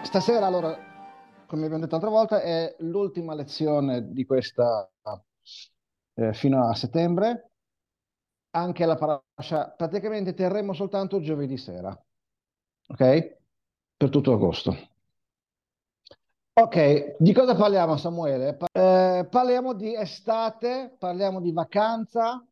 Stasera, allora, come abbiamo detto l'altra volta, è l'ultima lezione di questa fino a settembre. Anche la parasha praticamente terremo soltanto giovedì sera, ok? Per tutto agosto. Ok, di cosa parliamo, Samuele? Parliamo di estate, parliamo di vacanza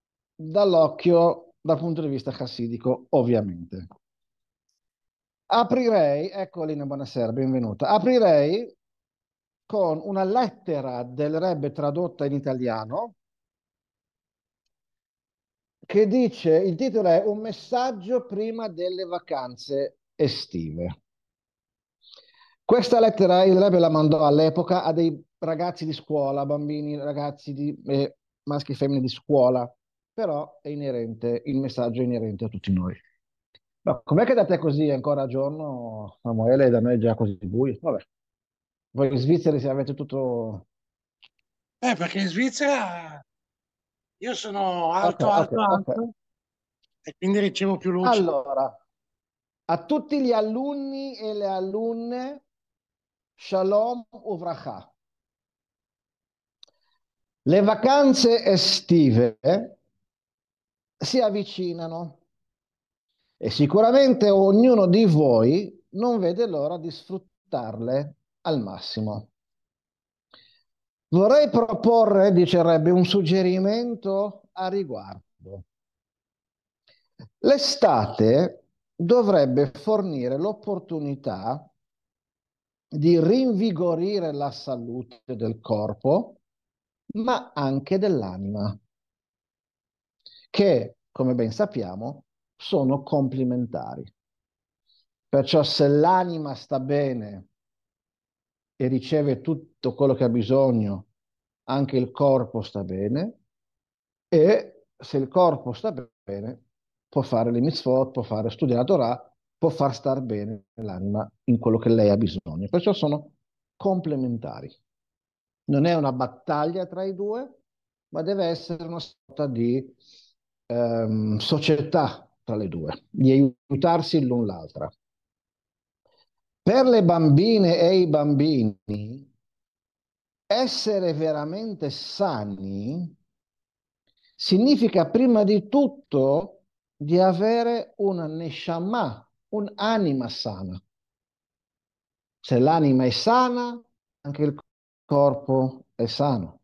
dal punto di vista chassidico, ovviamente. Aprirei, ecco Lina, buonasera, benvenuta. Aprirei con una lettera del Rebbe tradotta in italiano che dice, il titolo è Un messaggio prima delle vacanze estive. Questa lettera il Rebbe la mandò all'epoca a dei ragazzi di scuola, bambini, ragazzi maschi e femmine di scuola, però è inerente, il messaggio è inerente a tutti noi. Ma com'è che da te così è ancora a giorno, Samuele, e da noi è già così buio? Vabbè, voi in Svizzera se avete tutto. Perché in Svizzera io sono Ok, alto, ok, alto, ok. alto e quindi ricevo più luce. Allora, a tutti gli alunni e le alunne, Shalom Uvracha. Le vacanze estive si avvicinano e sicuramente ognuno di voi non vede l'ora di sfruttarle al massimo. Vorrei proporre, dicerebbe, un suggerimento a riguardo. L'estate dovrebbe fornire l'opportunità di rinvigorire la salute del corpo, ma anche dell'anima, che, come ben sappiamo, sono complementari. Perciò se l'anima sta bene e riceve tutto quello che ha bisogno, anche il corpo sta bene, e se il corpo sta bene, può fare le mitzvot, può fare studiare la Torah, può far star bene l'anima in quello che lei ha bisogno. Perciò sono complementari. Non è una battaglia tra i due, ma deve essere una sorta di società tra le due, di aiutarsi l'un l'altra. Per le bambine e i bambini, essere veramente sani significa prima di tutto di avere una neshama, un'anima sana. Se l'anima è sana, anche il corpo è sano.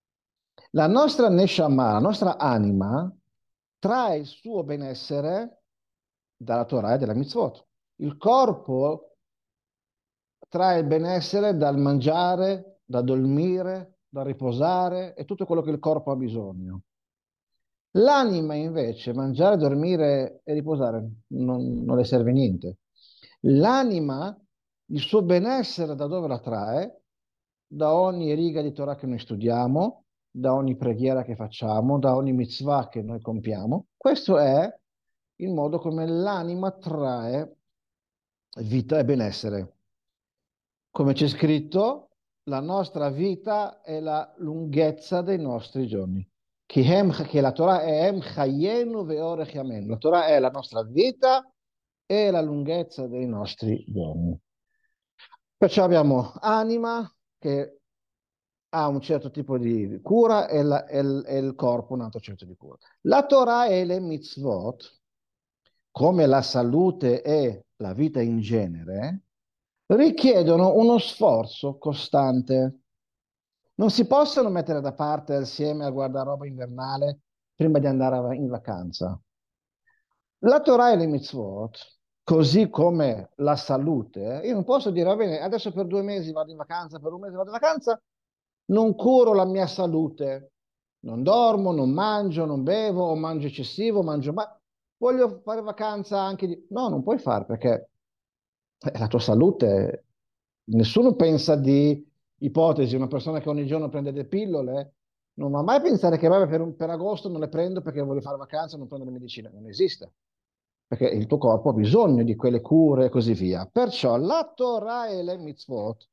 La nostra neshama, la nostra anima, trae il suo benessere dalla Torah e dalla mitzvot. Il corpo trae il benessere dal mangiare, da dormire, da riposare e tutto quello che il corpo ha bisogno. L'anima invece, mangiare, dormire e riposare non le serve niente. L'anima, il suo benessere da dove la trae? Da ogni riga di Torah che noi studiamo, da ogni preghiera che facciamo, da ogni mitzvah che noi compiamo. Questo è il modo come l'anima trae vita e benessere. Come c'è scritto, la nostra vita è la lunghezza dei nostri giorni. Che la Torah è Em Chayenu Ve'orech Yamen. La Torah è la nostra vita e la lunghezza dei nostri giorni. Perciò abbiamo anima che ha un certo tipo di cura e il corpo un altro certo di cura. La Torah e le mitzvot, come la salute e la vita in genere, richiedono uno sforzo costante. Non si possono mettere da parte assieme a guardaroba invernale prima di andare in vacanza. La Torah e le mitzvot, così come la salute, io non posso dire, va bene, adesso per 2 mesi vado in vacanza, per un mese vado in vacanza, non curo la mia salute, non dormo, non mangio, non bevo, o mangio eccessivo, mangio, ma voglio fare vacanza anche di. No, non puoi fare perché la tua salute, nessuno pensa di ipotesi, una persona che ogni giorno prende delle pillole, non va mai a pensare che vabbè, per agosto non le prendo perché voglio fare vacanza, non prendo le medicine, non esiste, perché il tuo corpo ha bisogno di quelle cure e così via. Perciò la Torah e le mitzvot,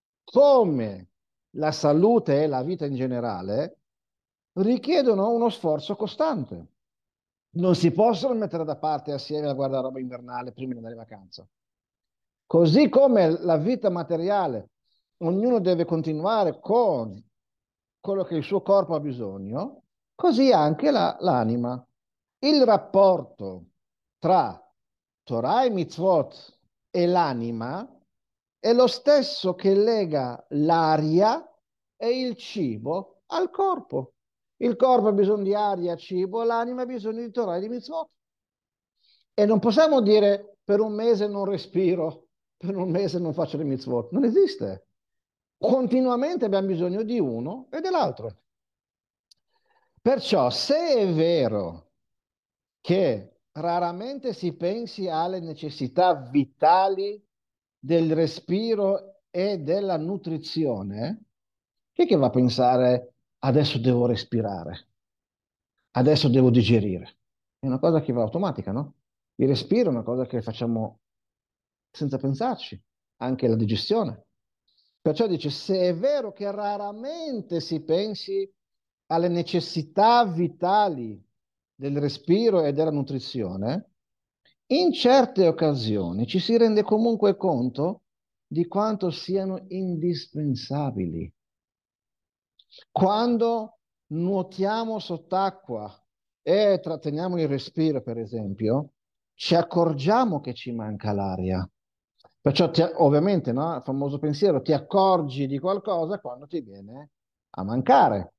come la salute e la vita in generale, richiedono uno sforzo costante. Non si possono mettere da parte assieme a guardaroba invernale prima di andare in vacanza. Così come la vita materiale, ognuno deve continuare con quello che il suo corpo ha bisogno, così anche l'anima. Il rapporto tra Torah e Mitzvot e l'anima è lo stesso che lega l'aria e il cibo al corpo. Il corpo ha bisogno di aria, cibo, l'anima ha bisogno di Torah e di Mitzvot. E non possiamo dire per un mese non respiro, per un mese non faccio le Mitzvot. Non esiste. Continuamente abbiamo bisogno di uno e dell'altro. Perciò, se è vero che raramente si pensi alle necessità vitali del respiro e della nutrizione, chi è che va a pensare adesso devo respirare, adesso devo digerire? È una cosa che va automatica, no? Il respiro è una cosa che facciamo senza pensarci, anche la digestione. Perciò dice, se è vero che raramente si pensi alle necessità vitali del respiro e della nutrizione, in certe occasioni ci si rende comunque conto di quanto siano indispensabili. Quando nuotiamo sott'acqua e tratteniamo il respiro, per esempio, ci accorgiamo che ci manca l'aria. Perciò ovviamente, no? Il famoso pensiero, ti accorgi di qualcosa quando ti viene a mancare.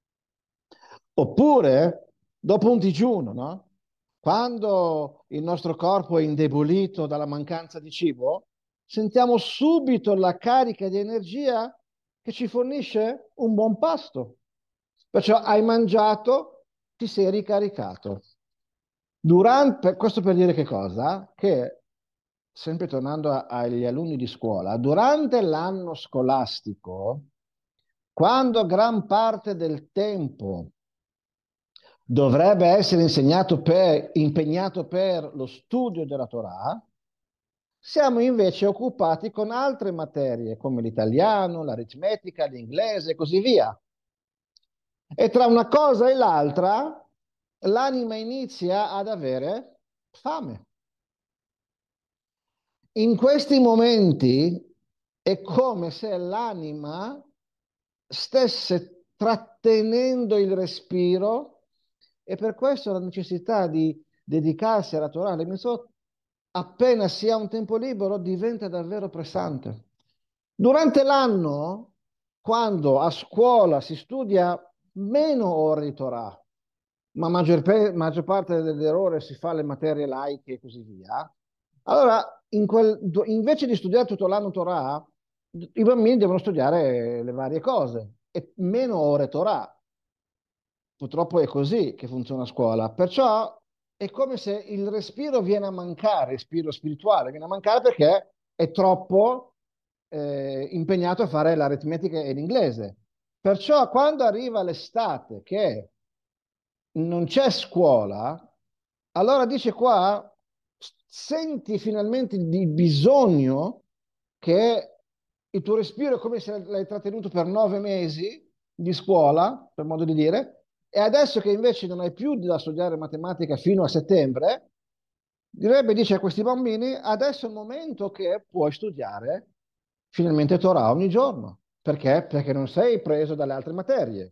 Oppure, dopo un digiuno, no? Quando il nostro corpo è indebolito dalla mancanza di cibo, sentiamo subito la carica di energia che ci fornisce un buon pasto. Perciò hai mangiato, ti sei ricaricato. Questo per dire che cosa? Che, sempre tornando agli alunni di scuola, durante l'anno scolastico, quando gran parte del tempo dovrebbe essere impegnato per lo studio della Torah, siamo invece occupati con altre materie come l'italiano, l'aritmetica, l'inglese e così via. E tra una cosa e l'altra, l'anima inizia ad avere fame. In questi momenti è come se l'anima stesse trattenendo il respiro e per questo la necessità di dedicarsi alla Torah, alle Mitzvot, appena si ha un tempo libero, diventa davvero pressante. Durante l'anno, quando a scuola si studia meno ore di Torah, ma maggior parte delle ore si fa le materie laiche e così via, allora invece di studiare tutto l'anno Torah, i bambini devono studiare le varie cose e meno ore Torah. Purtroppo è così che funziona a scuola. Perciò è come se il respiro viene a mancare, il respiro spirituale viene a mancare perché è troppo impegnato a fare l'aritmetica e l'inglese. Perciò quando arriva l'estate che non c'è scuola, allora dice qua, senti finalmente di bisogno che il tuo respiro è come se l'hai trattenuto per 9 mesi di scuola, per modo di dire, e adesso che invece non hai più da studiare matematica fino a settembre, dice a questi bambini, adesso è il momento che puoi studiare finalmente Torah ogni giorno. Perché? Perché non sei preso dalle altre materie.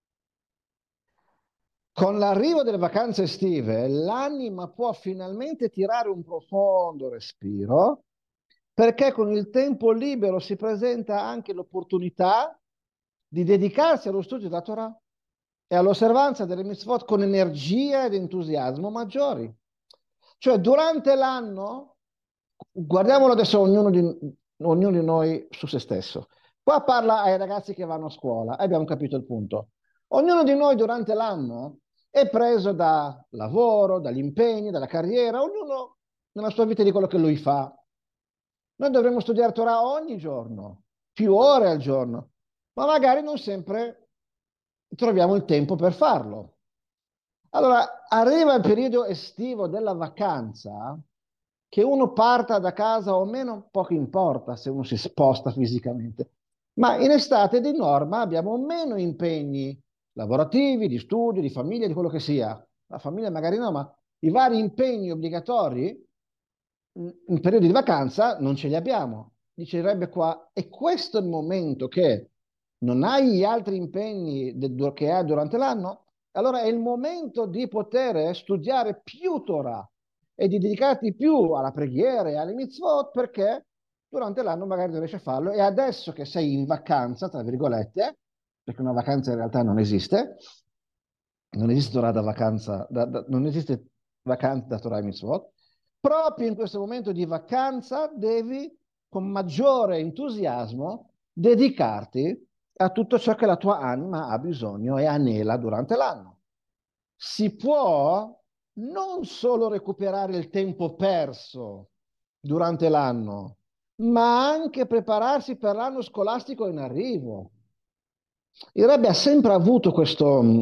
Con l'arrivo delle vacanze estive, l'anima può finalmente tirare un profondo respiro, perché con il tempo libero si presenta anche l'opportunità di dedicarsi allo studio della Torah e all'osservanza delle mitzvot con energia ed entusiasmo maggiori. Cioè, durante l'anno, guardiamolo adesso ognuno di noi su se stesso. Qua parla ai ragazzi che vanno a scuola, e abbiamo capito il punto. Ognuno di noi durante l'anno è preso da lavoro, dagli impegni, dalla carriera, ognuno nella sua vita di quello che lui fa. Noi dovremmo studiare Torah ogni giorno, più ore al giorno, ma magari non sempre troviamo il tempo per farlo. Allora, arriva il periodo estivo della vacanza, che uno parta da casa o meno, poco importa se uno si sposta fisicamente, ma in estate di norma abbiamo meno impegni lavorativi, di studio, di famiglia, di quello che sia. La famiglia magari no, ma i vari impegni obbligatori in periodi di vacanza non ce li abbiamo. Dicerebbe qua, e questo è il momento che non hai gli altri impegni che hai durante l'anno, allora è il momento di poter studiare più Torah e di dedicarti più alla preghiera e alle mitzvot perché durante l'anno magari non riesci a farlo e adesso che sei in vacanza, tra virgolette, perché una vacanza in realtà non esiste, non esiste Torah da vacanza, non esiste vacanza da Torah e mitzvot, proprio in questo momento di vacanza devi con maggiore entusiasmo dedicarti a tutto ciò che la tua anima ha bisogno e anela durante l'anno. Si può non solo recuperare il tempo perso durante l'anno, ma anche prepararsi per l'anno scolastico in arrivo. Il Rebbe ha sempre avuto questa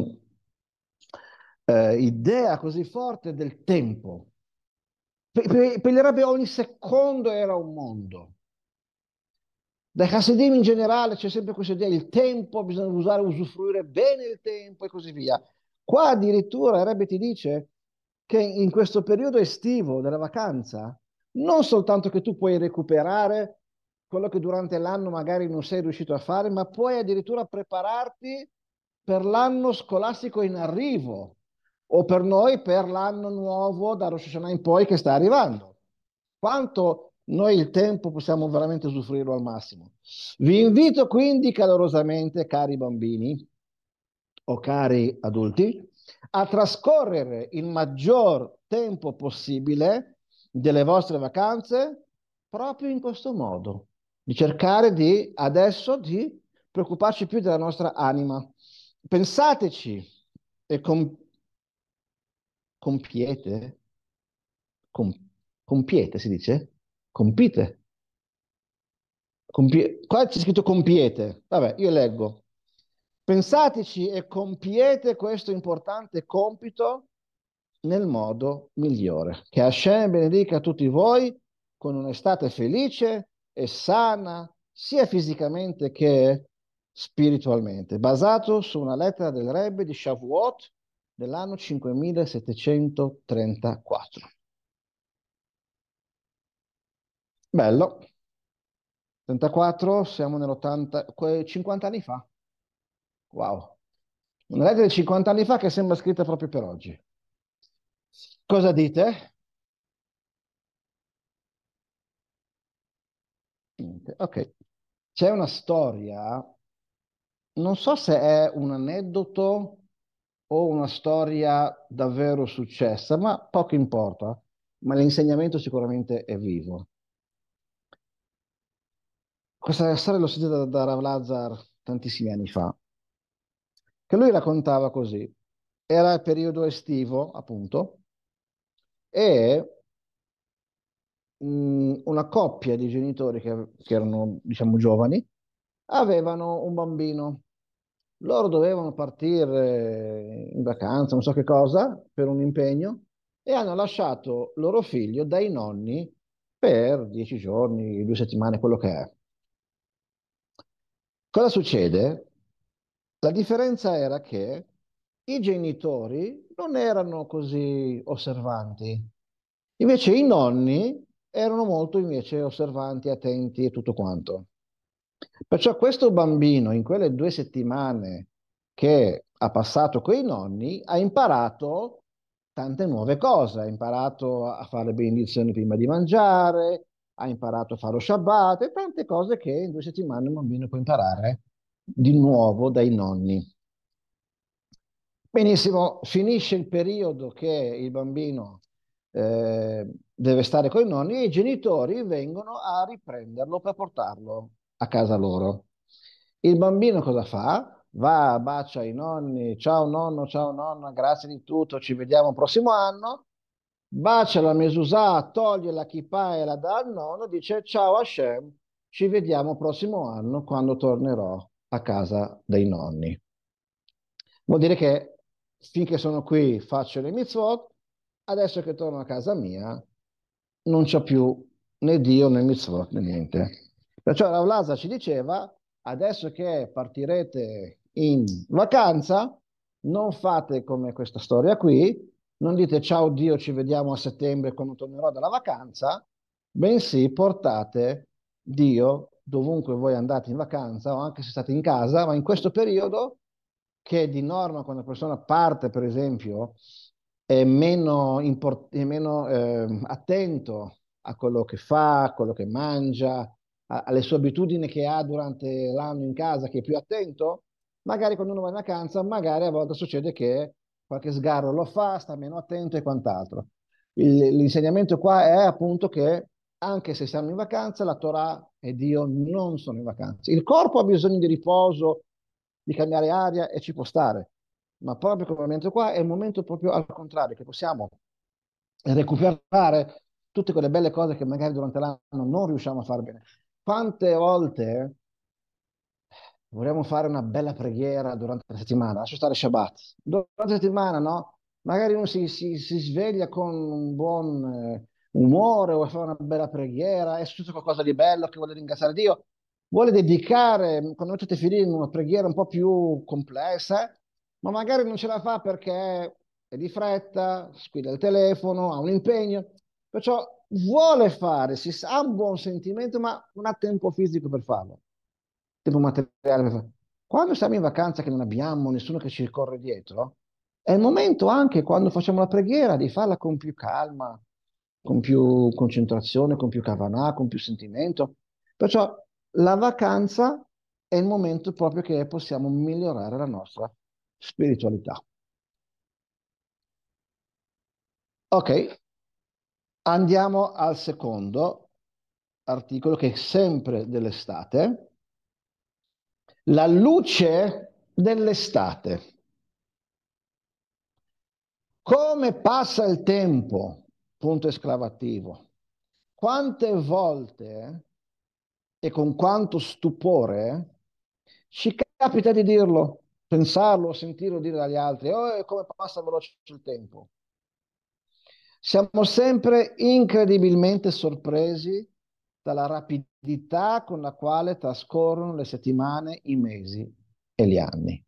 idea così forte del tempo. Per il Rebbe ogni secondo era un mondo. Dai Hasidim in generale c'è sempre questa idea, il tempo, bisogna usare, usufruire bene il tempo e così via. Qua addirittura il Rebbe ti dice che in questo periodo estivo della vacanza, non soltanto che tu puoi recuperare quello che durante l'anno magari non sei riuscito a fare, ma puoi addirittura prepararti per l'anno scolastico in arrivo o per noi per l'anno nuovo da Rosh Hashanah in poi che sta arrivando. Quanto noi il tempo possiamo veramente usufruirlo al massimo. Vi invito quindi calorosamente, cari bambini o cari adulti, a trascorrere il maggior tempo possibile delle vostre vacanze proprio in questo modo, di cercare di adesso di preoccuparci più della nostra anima. Pensateci e compiete, com- compiete si dice? Compite. Qua c'è scritto compiete. Vabbè, io leggo. Pensateci e compiete questo importante compito nel modo migliore. Che Hashem benedica tutti voi con un'estate felice e sana, sia fisicamente che spiritualmente, basato su una lettera del Rebbe di Shavuot dell'anno 5734. Bello. 34, siamo nell'80, 50 anni fa. Wow. Una lettera di 50 anni fa che sembra scritta proprio per oggi. Cosa dite? Niente. Ok. C'è una storia, non so se è un aneddoto o una storia davvero successa, ma poco importa, ma l'insegnamento sicuramente è vivo. Questa storia l'ho sentita da Rav Lazar tantissimi anni fa, che lui raccontava così. Era il periodo estivo, appunto, e una coppia di genitori che erano, diciamo, giovani, avevano un bambino. Loro dovevano partire in vacanza, non so che cosa, per un impegno, e hanno lasciato loro figlio dai nonni per 10 giorni, 2 settimane, quello che è. Cosa succede? La differenza era che i genitori non erano così osservanti, invece i nonni erano molto invece osservanti, attenti e tutto quanto. Perciò questo bambino in quelle 2 settimane che ha passato con i nonni ha imparato tante nuove cose, ha imparato a fare le benedizioni prima di mangiare, ha imparato a fare lo Shabbat e tante cose che in 2 settimane un bambino può imparare di nuovo dai nonni. Benissimo, finisce il periodo che il bambino deve stare con i nonni e i genitori vengono a riprenderlo per portarlo a casa loro. Il bambino cosa fa? Va, bacia i nonni, ciao nonno, ciao nonna, grazie di tutto, ci vediamo il prossimo anno. Bacia la mezuzah, toglie la kippah e la dà al nonno, dice ciao Hashem, ci vediamo il prossimo anno quando tornerò a casa dei nonni. Vuol dire che finché sono qui faccio le mitzvot, adesso che torno a casa mia non c'ho più né Dio né mitzvot né niente. Perciò Rav Lazar ci diceva, adesso che partirete in vacanza, non fate come questa storia qui, non dite ciao Dio, ci vediamo a settembre quando tornerò dalla vacanza, bensì portate Dio dovunque voi andate in vacanza o anche se state in casa, ma in questo periodo che di norma quando una persona parte, per esempio, è meno, attento a quello che fa, a quello che mangia, alle sue abitudini che ha durante l'anno in casa, che è più attento, magari quando uno va in vacanza, magari a volte succede che qualche sgarro lo fa, sta meno attento e quant'altro. L'insegnamento qua è appunto che anche se siamo in vacanza, la Torah e Dio non sono in vacanza. Il corpo ha bisogno di riposo, di cambiare aria e ci può stare, ma proprio come momento qua è il momento proprio al contrario, che possiamo recuperare tutte quelle belle cose che magari durante l'anno non riusciamo a fare bene. Quante volte vorremmo fare una bella preghiera durante la settimana, lascia stare Shabbat. Durante la settimana, no? Magari uno si sveglia con un buon umore, vuole fare una bella preghiera, è successo qualcosa di bello che vuole ringraziare Dio, vuole dedicare, quando mettete figli, una preghiera un po' più complessa, ma magari non ce la fa perché è di fretta, squilla il telefono, ha un impegno, perciò vuole fare, ha un buon sentimento, ma non ha tempo fisico per farlo, tempo materiale per farlo. Quando siamo in vacanza che non abbiamo nessuno che ci corre dietro, è il momento anche quando facciamo la preghiera di farla con più calma, con più concentrazione, con più kavanah, con più sentimento. Perciò la vacanza è il momento proprio che possiamo migliorare la nostra spiritualità. Ok, andiamo al secondo articolo che è sempre dell'estate. La luce dell'estate. Come passa il tempo? Punto esclamativo. Quante volte e con quanto stupore ci capita di dirlo, pensarlo, sentirlo dire dagli altri, oh, come passa veloce il tempo. Siamo sempre incredibilmente sorpresi dalla rapidità con la quale trascorrono le settimane, i mesi e gli anni.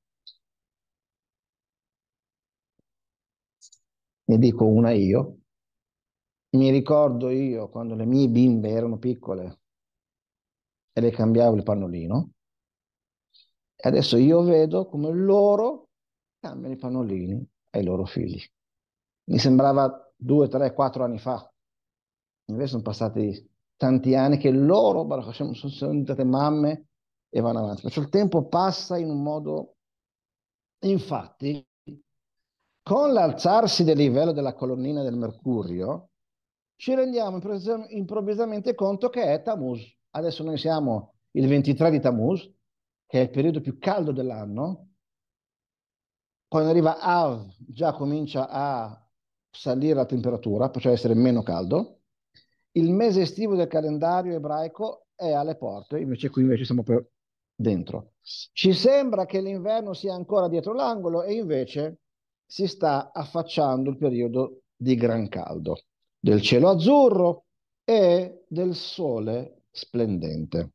Ne dico una io. Mi ricordo io quando le mie bimbe erano piccole e le cambiavo il pannolino, e adesso io vedo come loro cambiano i pannolini ai loro figli. Mi sembrava 2, 3, 4 anni fa. Invece sono passati tanti anni che loro Baruch Hashem, sono diventate mamme e vanno avanti. Perciò il tempo passa in un modo... Infatti, con l'alzarsi del livello della colonnina del Mercurio, ci rendiamo improvvisamente conto che è Tammuz. Adesso noi siamo il 23 di Tammuz, che è il periodo più caldo dell'anno. Quando arriva Av, già comincia a salire la temperatura, cioè essere meno caldo. Il mese estivo del calendario ebraico è alle porte, invece qui invece siamo per dentro. Ci sembra che l'inverno sia ancora dietro l'angolo e invece si sta affacciando il periodo di gran caldo, del cielo azzurro e del sole splendente.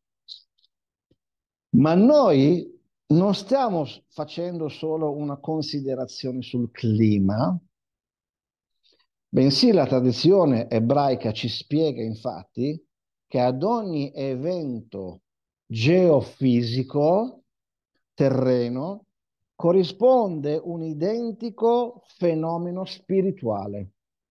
Ma noi non stiamo facendo solo una considerazione sul clima, bensì la tradizione ebraica ci spiega infatti che ad ogni evento geofisico terreno corrisponde un identico fenomeno spirituale.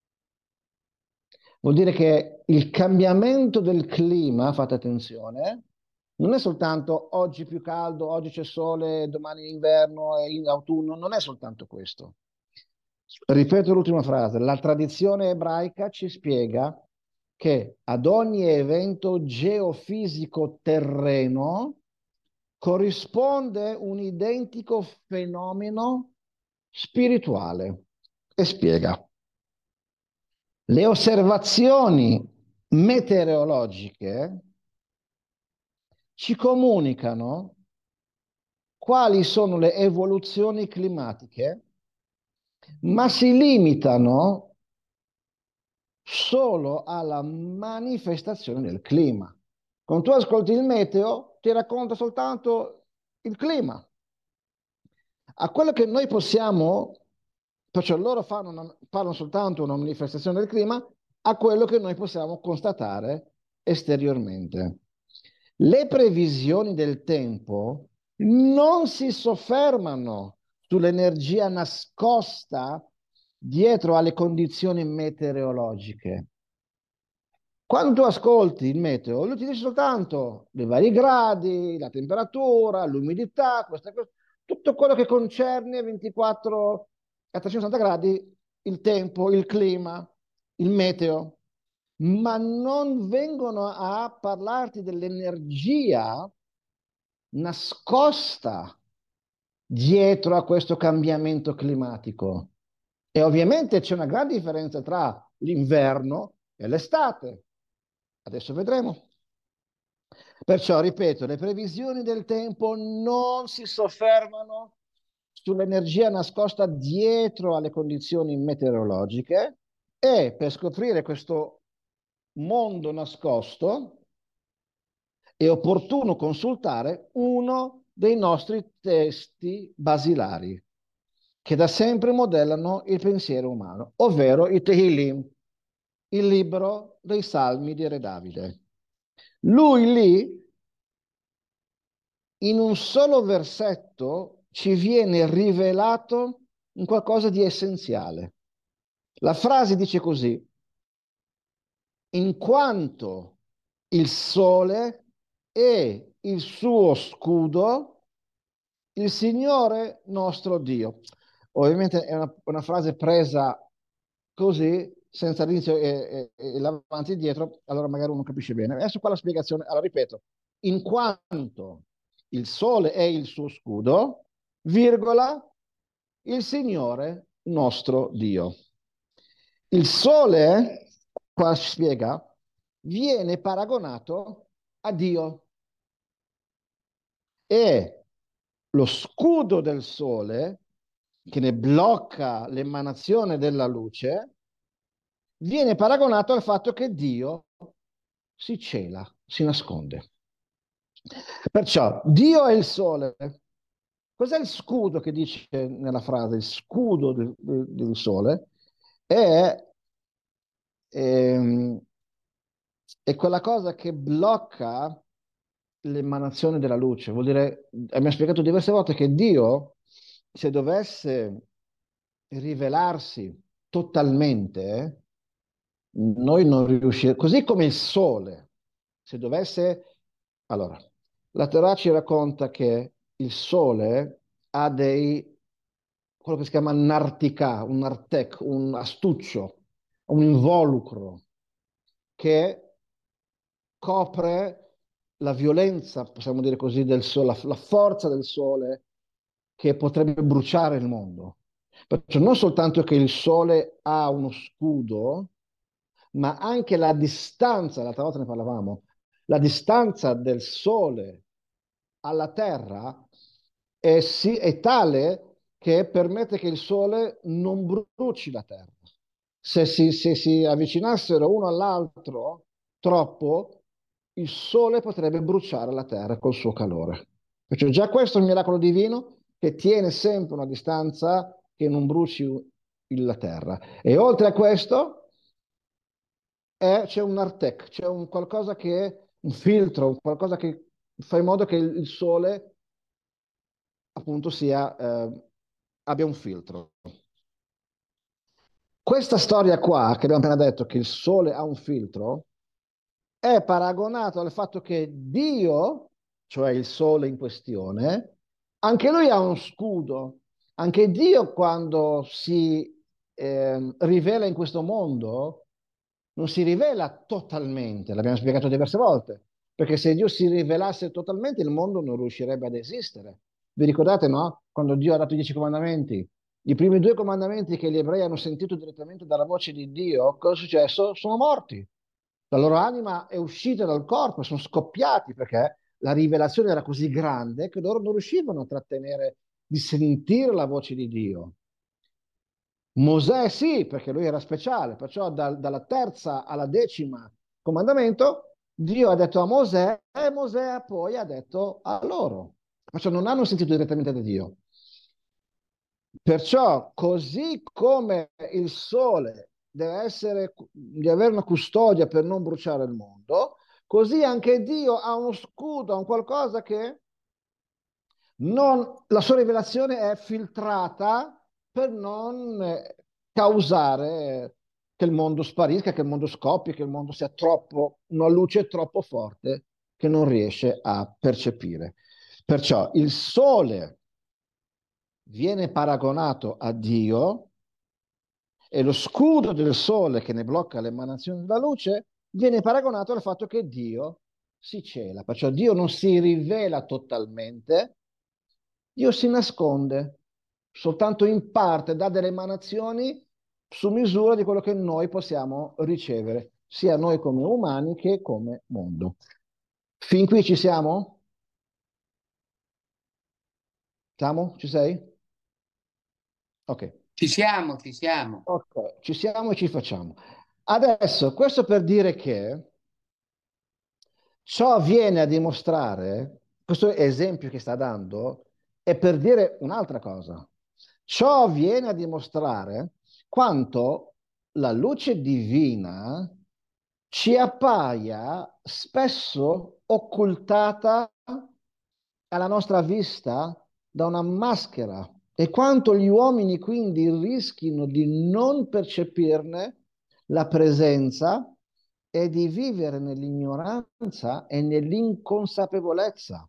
Vuol dire che il cambiamento del clima, fate attenzione, non è soltanto oggi più caldo, oggi c'è sole, domani è inverno e in autunno, non è soltanto questo. Ripeto l'ultima frase, la tradizione ebraica ci spiega che ad ogni evento geofisico terreno corrisponde un identico fenomeno spirituale e spiega. Le osservazioni meteorologiche ci comunicano quali sono le evoluzioni climatiche, ma si limitano solo alla manifestazione del clima. Quando tu ascolti il meteo, ti racconta soltanto il clima. A quello che noi possiamo, perciò loro parlano soltanto una manifestazione del clima, a quello che noi possiamo constatare esteriormente. Le previsioni del tempo non si soffermano sull'energia nascosta dietro alle condizioni meteorologiche. Quando tu ascolti il meteo, lui ti dice soltanto i vari gradi, la temperatura, l'umidità, tutto quello che concerne 24 a 360 gradi, il tempo, il clima, il meteo, ma non vengono a parlarti dell'energia nascosta dietro a questo cambiamento climatico. E ovviamente c'è una grande differenza tra l'inverno e l'estate. Adesso vedremo. Perciò, ripeto, le previsioni del tempo non si soffermano sull'energia nascosta dietro alle condizioni meteorologiche e per scoprire questo mondo nascosto è opportuno consultare uno dei nostri testi basilari che da sempre modellano il pensiero umano, ovvero i Tehillim, il libro dei Salmi di Re Davide. Lui lì, in un solo versetto, ci viene rivelato un qualcosa di essenziale. La frase dice così: in quanto il sole e il suo scudo, il Signore nostro Dio. Ovviamente è una frase presa così, senza l'inizio e l'avanti e dietro, allora magari uno capisce bene. Adesso qua la spiegazione, allora ripeto, in quanto il sole è il suo scudo, virgola, il Signore nostro Dio. Il sole, qua si spiega, viene paragonato a Dio e lo scudo del sole, che ne blocca l'emanazione della luce, viene paragonato al fatto che Dio si cela, si nasconde. Perciò Dio è il sole. Cos'è il scudo che dice nella frase? Il scudo del sole è, ehm, è quella cosa che blocca l'emanazione della luce. Vuol dire, abbiamo spiegato diverse volte che Dio, se dovesse rivelarsi totalmente, noi non riusciremo, così come il sole, se dovesse... Allora, la Torah ci racconta che il sole ha quello che si chiama nartica, un nartec, un astuccio, un involucro che copre la violenza, possiamo dire così, del sole, la forza del sole che potrebbe bruciare il mondo. Perciò non soltanto che il sole ha uno scudo, ma anche la distanza, l'altra volta ne parlavamo, la distanza del sole alla Terra è tale che permette che il sole non bruci la Terra. Se si avvicinassero uno all'altro troppo, il sole potrebbe bruciare la terra col suo calore. Perciò già questo è un miracolo divino che tiene sempre una distanza che non bruci la terra. E oltre a questo c'è un Artec, c'è un qualcosa un filtro, un qualcosa che fa in modo che il sole appunto abbia un filtro. Questa storia qua, che abbiamo appena detto, che il sole ha un filtro, è paragonato al fatto che Dio, cioè il sole in questione, anche lui ha uno scudo. Anche Dio, quando si rivela in questo mondo, non si rivela totalmente, l'abbiamo spiegato diverse volte, perché se Dio si rivelasse totalmente, il mondo non riuscirebbe ad esistere. Vi ricordate, no? Quando Dio ha dato i 10 comandamenti, i primi due comandamenti che gli ebrei hanno sentito direttamente dalla voce di Dio, cosa è successo? Sono morti. La loro anima è uscita dal corpo, sono scoppiati perché la rivelazione era così grande che loro non riuscivano a trattenere di sentire la voce di Dio. Mosè sì, perché lui era speciale, perciò dalla terza alla decima comandamento Dio ha detto a Mosè e Mosè poi ha detto a loro. Perciò non hanno sentito direttamente da Dio. Perciò, così come il sole deve avere una custodia per non bruciare il mondo, così anche Dio ha uno scudo, ha un qualcosa che la sua rivelazione è filtrata per non causare che il mondo sparisca, che il mondo scoppi, che il mondo sia troppo, una luce troppo forte che non riesce a percepire. Perciò il sole viene paragonato a Dio e lo scudo del sole che ne blocca l'emanazione della luce viene paragonato al fatto che Dio si cela. Perciò Dio non si rivela totalmente, Dio si nasconde soltanto in parte, dà delle emanazioni su misura di quello che noi possiamo ricevere, sia noi come umani che come mondo. Fin qui ci siamo? Siamo? Ci sei? Ok. Ci siamo, ci siamo. Ok, ci siamo e ci facciamo. Adesso, questo per dire che ciò viene a dimostrare, questo esempio che sta dando, è per dire un'altra cosa. Ciò viene a dimostrare quanto la luce divina ci appaia spesso occultata alla nostra vista da una maschera e quanto gli uomini quindi rischino di non percepirne la presenza e di vivere nell'ignoranza e nell'inconsapevolezza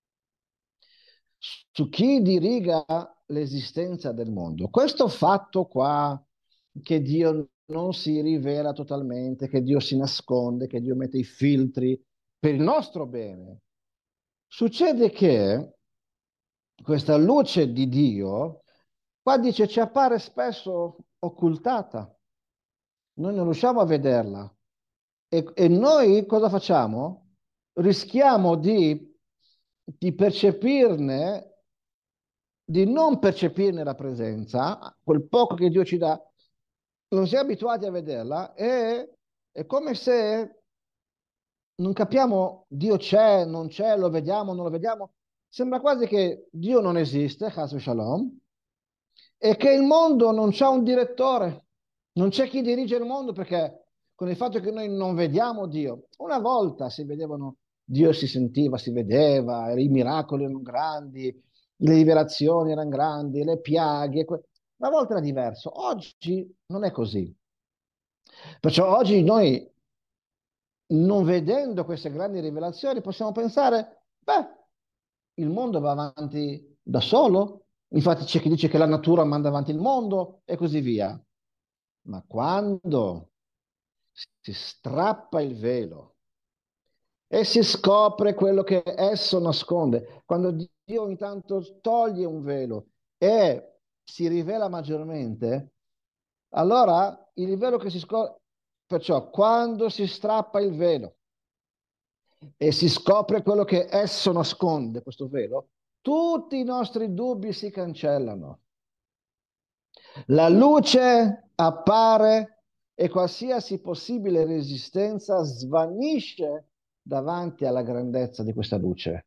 su chi diriga l'esistenza del mondo. Questo fatto qua, che Dio non si rivela totalmente, che Dio si nasconde, che Dio mette i filtri per il nostro bene, succede che questa luce di Dio, qua dice, ci appare spesso occultata. Noi non riusciamo a vederla. E noi cosa facciamo? Rischiamo di percepirne, di non percepirne la presenza, quel poco che Dio ci dà, non siamo abituati a vederla e è come se non capiamo Dio c'è, non c'è, lo vediamo, non lo vediamo. Sembra quasi che Dio non esiste, Chas Shalom, e che il mondo non c'ha un direttore, non c'è chi dirige il mondo perché con il fatto che noi non vediamo Dio, una volta si vedevano, Dio si sentiva, si vedeva, i miracoli erano grandi, le rivelazioni erano grandi, le piaghe, una volta era diverso, oggi non è così. Perciò oggi noi, non vedendo queste grandi rivelazioni, possiamo pensare, beh, il mondo va avanti da solo, infatti c'è chi dice che la natura manda avanti il mondo e così via. Ma quando si strappa il velo e si scopre quello che esso nasconde, quando Dio intanto toglie un velo e si rivela maggiormente, allora il velo che si scopre, perciò quando si strappa il velo e si scopre quello che esso nasconde, questo velo, tutti i nostri dubbi si cancellano. La luce appare e qualsiasi possibile resistenza svanisce davanti alla grandezza di questa luce.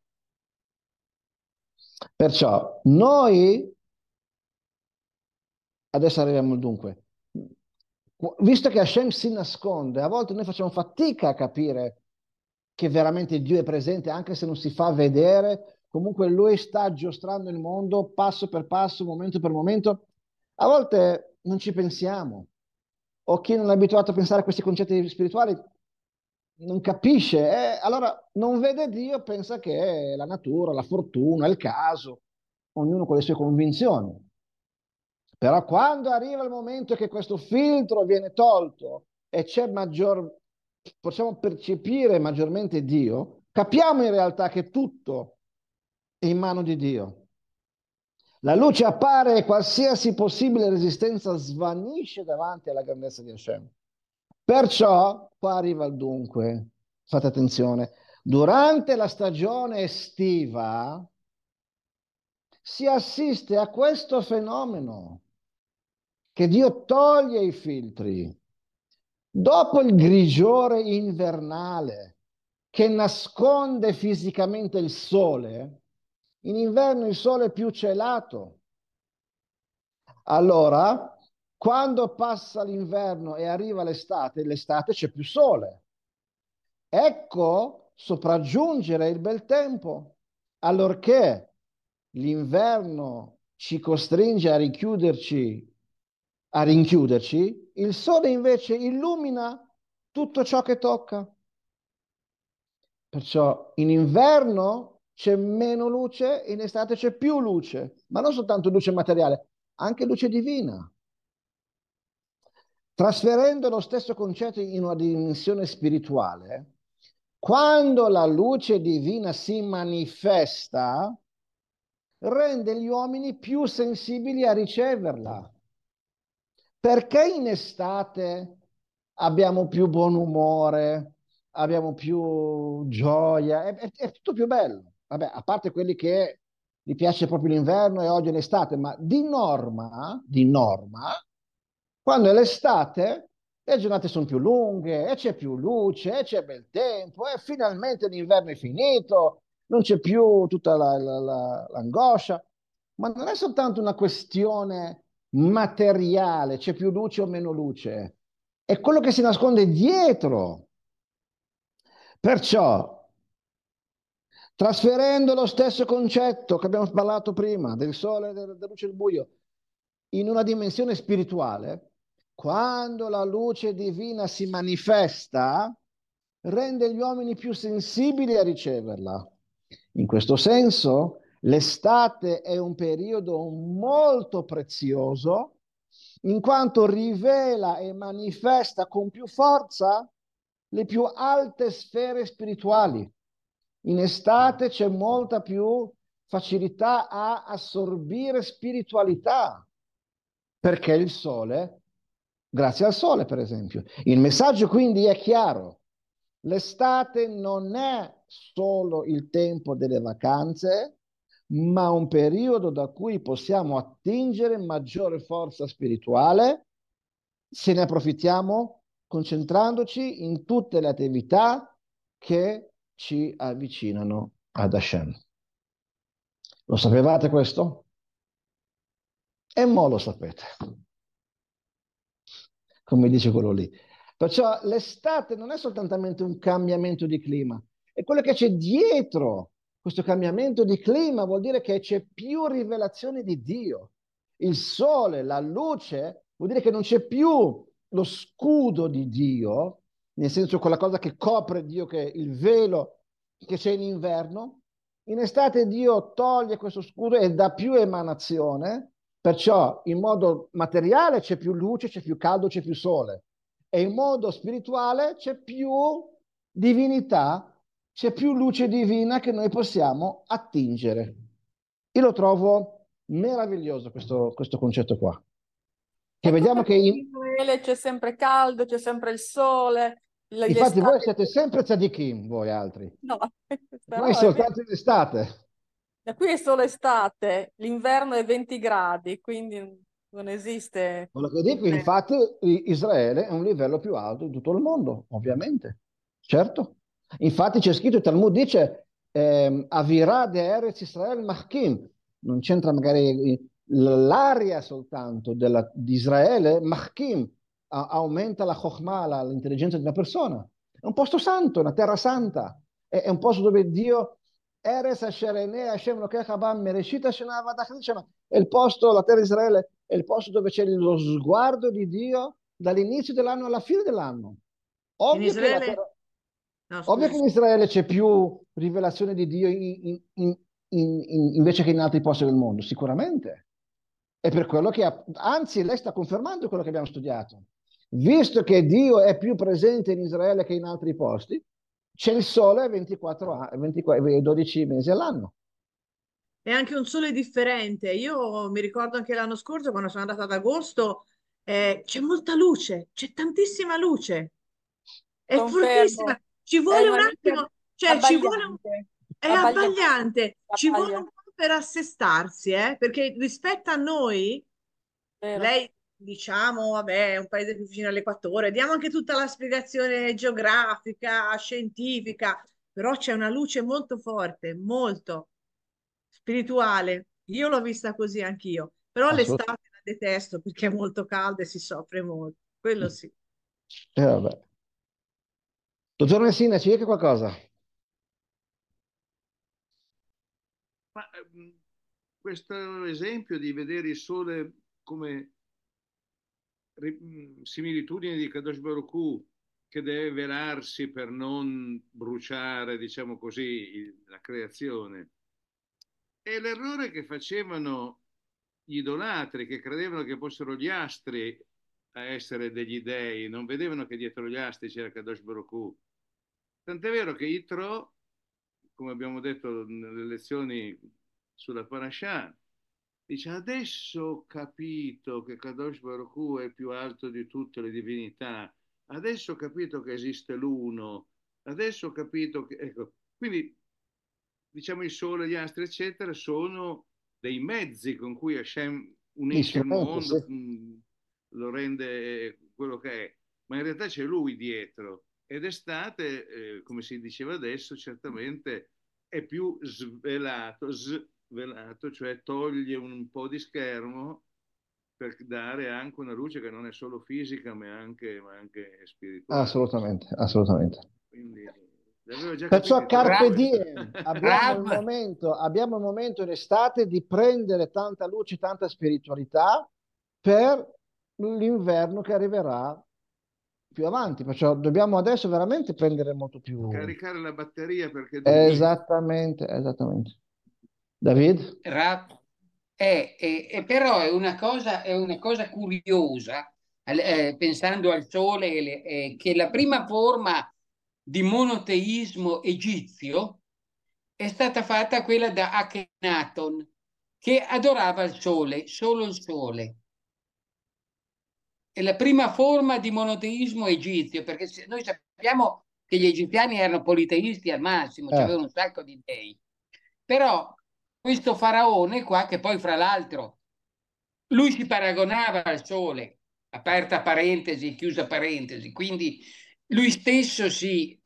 Perciò noi, adesso arriviamo al dunque, visto che Hashem si nasconde, a volte noi facciamo fatica a capire che veramente Dio è presente, anche se non si fa vedere, comunque Lui sta giostrando il mondo passo per passo, momento per momento. A volte non ci pensiamo, o chi non è abituato a pensare a questi concetti spirituali non capisce, allora non vede Dio, pensa che è la natura, la fortuna, il caso, ognuno con le sue convinzioni. Però quando arriva il momento che questo filtro viene tolto e possiamo percepire maggiormente Dio, capiamo in realtà che tutto è in mano di Dio. La luce appare e qualsiasi possibile resistenza svanisce davanti alla grandezza di Hashem. Perciò, qua arriva il dunque, fate attenzione, durante la stagione estiva si assiste a questo fenomeno che Dio toglie i filtri. Dopo il grigiore invernale che nasconde fisicamente il sole, in inverno il sole è più celato. Allora, quando passa l'inverno e arriva l'estate, l'estate c'è più sole. Ecco sopraggiungere il bel tempo, allorché l'inverno ci costringe a rinchiuderci, il sole invece illumina tutto ciò che tocca. Perciò in inverno c'è meno luce, in estate c'è più luce, ma non soltanto luce materiale, anche luce divina. Trasferendo lo stesso concetto in una dimensione spirituale, quando la luce divina si manifesta, rende gli uomini più sensibili a riceverla. Perché in estate abbiamo più buon umore, abbiamo più gioia, è tutto più bello. Vabbè, a parte quelli che gli piace proprio l'inverno e odiano l'estate, ma di norma, quando è l'estate, le giornate sono più lunghe, e c'è più luce, e c'è bel tempo, e finalmente l'inverno è finito, non c'è più tutta l'angoscia. Ma non è soltanto una questione materiale, c'è più luce o meno luce, è quello che si nasconde dietro. Perciò, trasferendo lo stesso concetto che abbiamo parlato prima, del sole, della luce e del buio, in una dimensione spirituale, quando la luce divina si manifesta, rende gli uomini più sensibili a riceverla. In questo senso, l'estate è un periodo molto prezioso, in quanto rivela e manifesta con più forza le più alte sfere spirituali. In estate c'è molta più facilità a assorbire spiritualità, perché il sole, grazie al sole per esempio. Il messaggio quindi è chiaro. L'estate non è solo il tempo delle vacanze, ma un periodo da cui possiamo attingere maggiore forza spirituale se ne approfittiamo concentrandoci in tutte le attività che ci avvicinano ad Hashem. Lo sapevate questo? E mo lo sapete, come dice quello lì. Perciò l'estate non è soltanto un cambiamento di clima, è quello che c'è dietro questo cambiamento di clima, vuol dire che c'è più rivelazione di Dio. Il sole, la luce, vuol dire che non c'è più lo scudo di Dio, nel senso quella cosa che copre Dio, che è il velo che c'è in inverno. In estate Dio toglie questo scudo e dà più emanazione, perciò in modo materiale c'è più luce, c'è più caldo, c'è più sole, e in modo spirituale c'è più divinità, c'è più luce divina che noi possiamo attingere. Io lo trovo meraviglioso questo concetto qua. Che Ecco vediamo che perché in Israele c'è sempre caldo, c'è sempre il sole, infatti voi l'estate. siete sempre tzadikim, voi altri. No, Noi però è vero. soltanto in estate. Da qui è solo estate, l'inverno è 20 gradi, quindi non esiste Quello che dico, inverno. infatti, Israele è un livello più alto di tutto il mondo, ovviamente. Certo. Infatti c'è scritto, il Talmud dice, Avirà de Eretz Israel Mahkim. Non c'entra magari l'aria soltanto di Israele, Mahkim, aumenta la Chokhmah, l'intelligenza di una persona. È un posto santo, una terra santa. È un posto dove Dio, Eretz Asher Enei Hashem Elokecha Ba Mereshit Hashanah Vadat Hashem, è il posto, la terra di Israele, è il posto dove c'è lo sguardo di Dio dall'inizio dell'anno alla fine dell'anno. In Ovvio che, Israele? No, ovvio scusa. che in Israele c'è più rivelazione di Dio invece che in altri posti del mondo, sicuramente. È per quello che, anzi, lei sta confermando quello che abbiamo studiato. Visto che Dio è più presente in Israele che in altri posti, c'è il sole 12 mesi all'anno. È anche un sole differente. Io mi ricordo anche l'anno scorso, quando sono andata ad agosto, c'è molta luce, c'è tantissima luce, è Confermo, fortissima. Ci è vuole un una luce attimo, cioè ci vuole abbagliante, è abbagliante, abbagliante, ci vuole abbaglia, un po' per assestarsi, perché rispetto a noi, vero? lei, diciamo, vabbè, è un paese più vicino all'equatore, diamo anche tutta la spiegazione geografica, scientifica, però c'è una luce molto forte, molto spirituale. Io l'ho vista così anch'io, però l'estate Assolutamente. la detesto perché è molto calda e si soffre molto. Quello sì. Vabbè. Dottor Messina, ci dica qualcosa? Ma questo esempio di vedere il sole come similitudine di Kadosh Baruch Hu, che deve velarsi per non bruciare, diciamo così, la creazione. E l'errore che facevano gli idolatri, che credevano che fossero gli astri a essere degli dei, non vedevano che dietro gli astri c'era Kadosh Baruch Hu. Tant'è vero che Yitro, come abbiamo detto nelle lezioni sulla Parashah, dice adesso ho capito che Kadosh Baruch Hu è più alto di tutte le divinità, adesso ho capito che esiste l'uno, adesso ho capito che... Ecco, quindi diciamo il sole, gli astri, eccetera, sono dei mezzi con cui Hashem Gli unisce il strumenti, sì. mondo, lo rende quello che è, ma in realtà c'è lui dietro ed estate, come si diceva adesso, certamente è più svelato, cioè toglie un po' di schermo per dare anche una luce che non è solo fisica ma anche spirituale. Assolutamente, assolutamente. Quindi l'avevo già capito Perciò in tre carpe Rav, volte. diem, Rav, abbiamo il momento in estate di prendere tanta luce, tanta spiritualità per l'inverno che arriverà più avanti. Perciò dobbiamo adesso veramente prendere molto più. Caricare la batteria perché domani... Esattamente, esattamente. David? Rav, però è una cosa curiosa, pensando al sole, che la prima forma di monoteismo egizio è stata fatta quella da Akhenaton, che adorava il sole, solo il sole. È la prima forma di monoteismo egizio, perché noi sappiamo che gli egiziani erano politeisti al massimo, c'avevano un sacco di dei. Però questo faraone qua, che poi fra l'altro lui si paragonava al sole, aperta parentesi, chiusa parentesi, quindi lui stesso si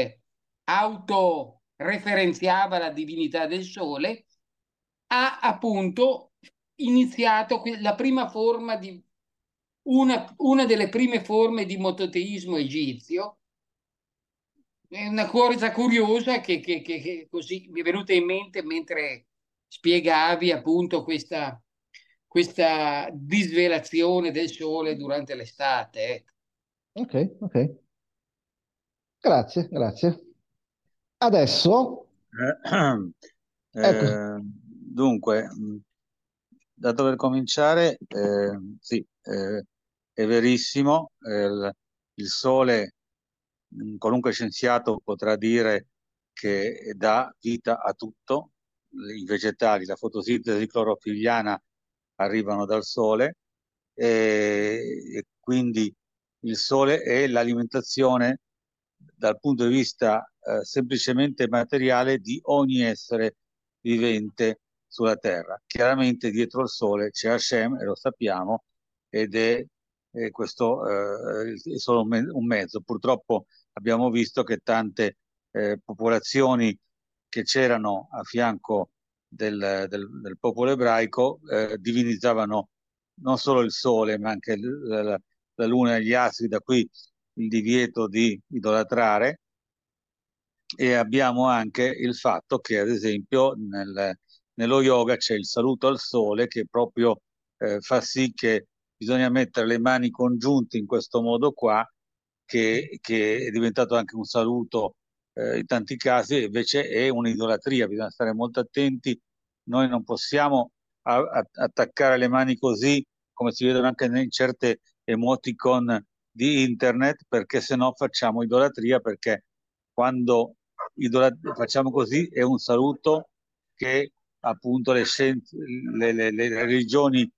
autoreferenziava la divinità del sole, ha appunto iniziato la prima forma di una delle prime forme di monoteismo egizio. È una cosa curiosa che così mi è venuta in mente mentre spiegavi appunto questa disvelazione del sole durante l'estate. Ecco. Ok, ok. Grazie, grazie. Adesso, ecco, Dunque, da dove cominciare? Sì, è verissimo, il sole, qualunque scienziato potrà dire che dà vita a tutto, i vegetali, la fotosintesi clorofilliana arrivano dal sole e quindi il sole è l'alimentazione dal punto di vista semplicemente materiale di ogni essere vivente sulla Terra. Chiaramente dietro il Sole c'è Hashem, e lo sappiamo, ed è questo è solo un mezzo. Purtroppo abbiamo visto che tante popolazioni che c'erano a fianco del popolo ebraico divinizzavano non solo il Sole, ma anche la Luna e gli astri, da qui il divieto di idolatrare. E abbiamo anche il fatto che, ad esempio, nello yoga c'è il saluto al sole che proprio fa sì che bisogna mettere le mani congiunte in questo modo qua, che è diventato anche un saluto in tanti casi, invece è un'idolatria, bisogna stare molto attenti. Noi non possiamo attaccare le mani così, come si vedono anche in certe emoticon di internet, perché se no facciamo idolatria, perché quando facciamo così è un saluto che appunto le scienze, le religioni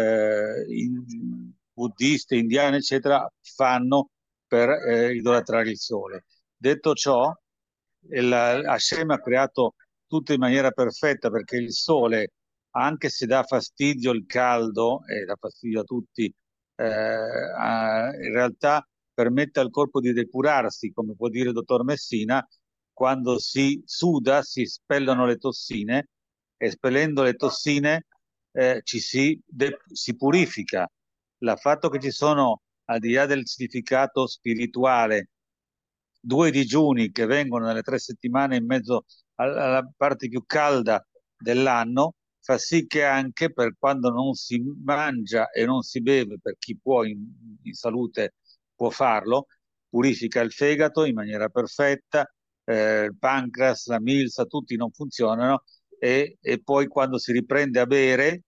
buddiste, indiane, eccetera, fanno per idolatrare il sole. Detto ciò, Hashem ha creato tutto in maniera perfetta, perché il sole, anche se dà fastidio il caldo, e dà fastidio a tutti, in realtà permette al corpo di depurarsi, come può dire il dottor Messina. Quando si suda si espellono le tossine, e espellendo le tossine si purifica. Il fatto che ci sono, al di là del significato spirituale 2 digiuni che vengono nelle 3 settimane in mezzo alla parte più calda dell'anno, fa sì che anche per quando non si mangia e non si beve, per chi può in salute può farlo, purifica il fegato in maniera perfetta, il pancreas, la milza, tutti non funzionano e poi quando si riprende a bere,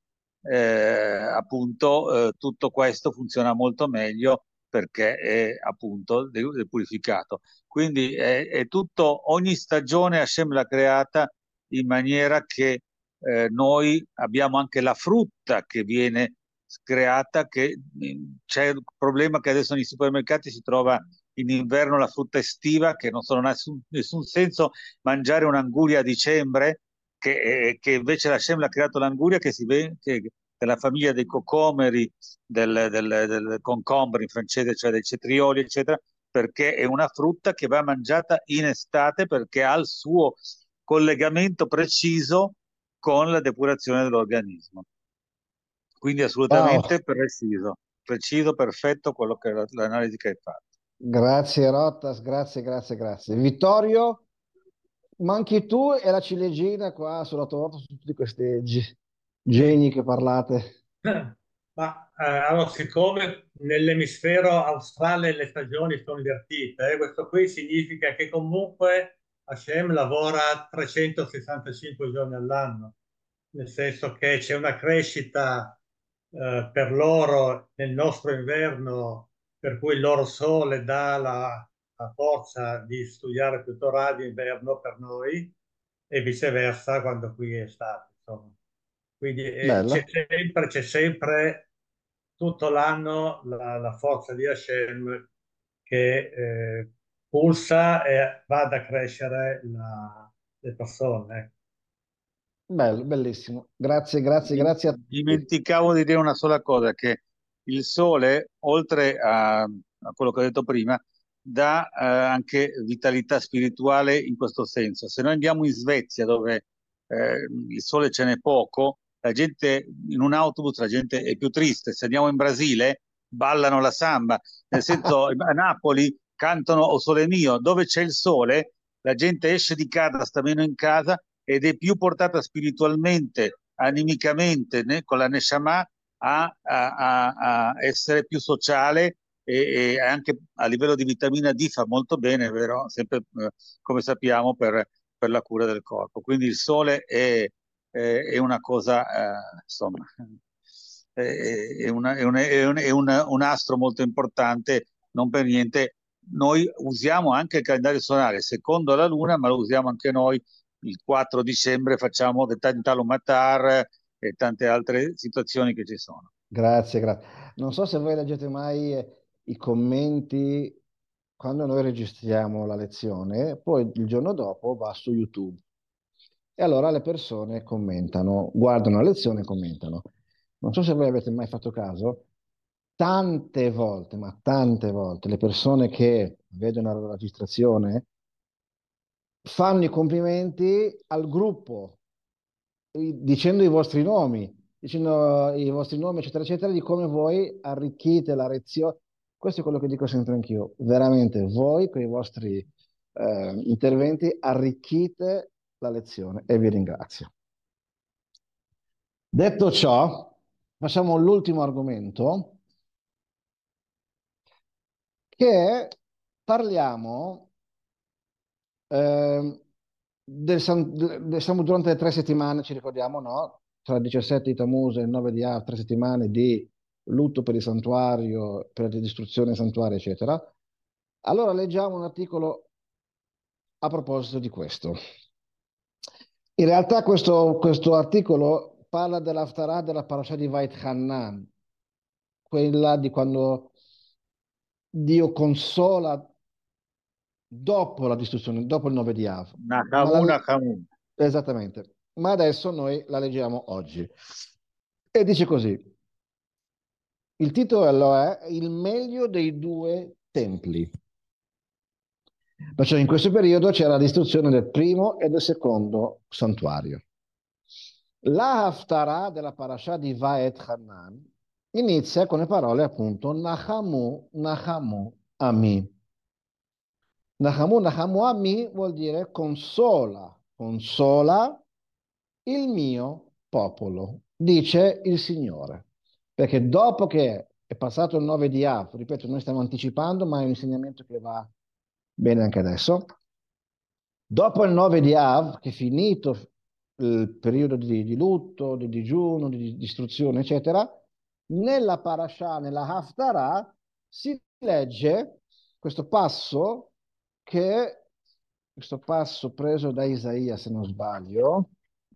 appunto, tutto questo funziona molto meglio perché è appunto purificato. Quindi è tutto, ogni stagione Hashem l'ha creata in maniera che noi abbiamo anche la frutta che viene creata, che c'è il problema che adesso nei supermercati si trova in inverno la frutta estiva, che non ha nessun senso mangiare un'anguria a dicembre, che invece la Hashem l'ha creato l'anguria che si vede, della famiglia dei cocomeri, del concombre in francese, cioè dei cetrioli, eccetera, perché è una frutta che va mangiata in estate perché ha il suo collegamento preciso con la depurazione dell'organismo. Quindi Wow, assolutamente preciso, perfetto quello che l'analisi che hai fatto. grazie Rottas, grazie, grazie, grazie. Vittorio, manchi tu e la ciliegina qua sulla torta su tutti questi Sì. geni che parlate. Ma allora, siccome nell'emisfero australe le stagioni sono invertite, questo qui significa che comunque Hashem lavora 365 giorni all'anno, nel senso che c'è una crescita per loro nel nostro inverno, per cui il loro sole dà la forza di studiare più Torah d'inverno per noi e viceversa quando qui è estate, insomma. Quindi Bella. c'è sempre tutto l'anno la forza di Hashem che pulsa e va ad accrescere le persone. Ecco. Bello, bellissimo. Grazie, grazie, grazie a tutti. Dimenticavo di dire una sola cosa, che il sole, oltre a quello che ho detto prima, dà anche vitalità spirituale in questo senso. Se noi andiamo in Svezia, dove il sole ce n'è poco, la gente in un autobus, la gente è più triste. Se andiamo in Brasile, ballano la samba. Nel senso, a Napoli cantano O Sole Mio. Dove c'è il sole, la gente esce di casa, sta meno in casa ed è più portata spiritualmente, animicamente, con la Neshama a essere più sociale e anche a livello di vitamina D fa molto bene, vero? Sempre come sappiamo per la cura del corpo. Quindi il sole è una cosa, insomma, è un astro molto importante, non per niente. Noi usiamo anche il calendario solare secondo la Luna, ma lo usiamo anche noi il 4 dicembre, facciamo Tantalo Matar e tante altre situazioni che ci sono. Grazie, grazie. Non so se voi leggete mai i commenti quando noi registriamo la lezione, poi il giorno dopo va su YouTube. E allora le persone commentano, guardano la lezione e commentano. Non so se voi avete mai fatto caso, tante volte, ma tante volte, le persone che vedono la registrazione fanno i complimenti al gruppo, dicendo i vostri nomi, dicendo i vostri nomi, eccetera, eccetera, di come voi arricchite la lezione. Questo è quello che dico sempre anch'io. Veramente, voi con i vostri interventi arricchite la lezione e vi ringrazio. Detto ciò, facciamo l'ultimo argomento, che parliamo eh, siamo durante le 3 settimane, ci ricordiamo, no? Tra il 17 di Tammuz e il 9 di Av, 3 settimane di lutto per il santuario, per la distruzione del santuario, eccetera. Allora leggiamo un articolo a proposito di questo. In realtà questo articolo parla dell'Haftarah della parasha di Vait Hanan, quella di quando Dio consola dopo la distruzione, dopo il 9 di Av. Nachamu, Nachamu. Esattamente. Ma adesso noi la leggiamo oggi. E dice così: il titolo è Il meglio dei due templi. Perciò in questo periodo c'era la distruzione del primo e del secondo santuario. La Haftarah della parasha di Vaet Hanan inizia con le parole appunto Nachamu, Nachamu, Ami. Nahamu Nahamuami vuol dire consola, consola il mio popolo, dice il Signore. Perché dopo che è passato il 9 di Av, ripeto, noi stiamo anticipando, ma è un insegnamento che va bene anche adesso. Dopo il 9 di Av, che è finito il periodo di lutto, di digiuno, di distruzione, eccetera, nella parasha, nella Haftarah, si legge questo passo questo passo preso da Isaia, se non sbaglio,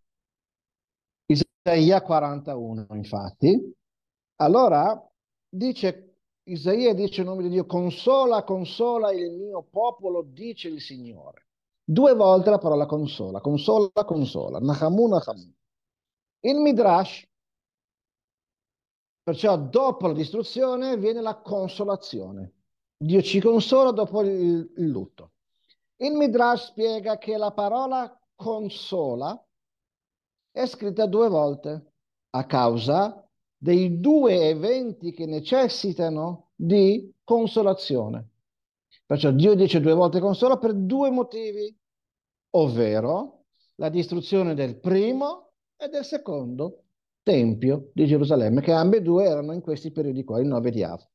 Isaia 41, infatti. Allora, Isaia dice in nome di Dio, consola, consola il mio popolo, dice il Signore. 2 volte la parola consola, consola, consola, Nahamu, Nahamu. Il Midrash, perciò dopo la distruzione viene la consolazione. Dio ci consola dopo il lutto. Il Midrash spiega che la parola consola è scritta 2 volte a causa dei 2 eventi che necessitano di consolazione. Perciò Dio dice 2 volte consola per 2 motivi, ovvero la distruzione del primo e del secondo tempio di Gerusalemme, che ambedue erano in questi periodi qua, il 9 di Av.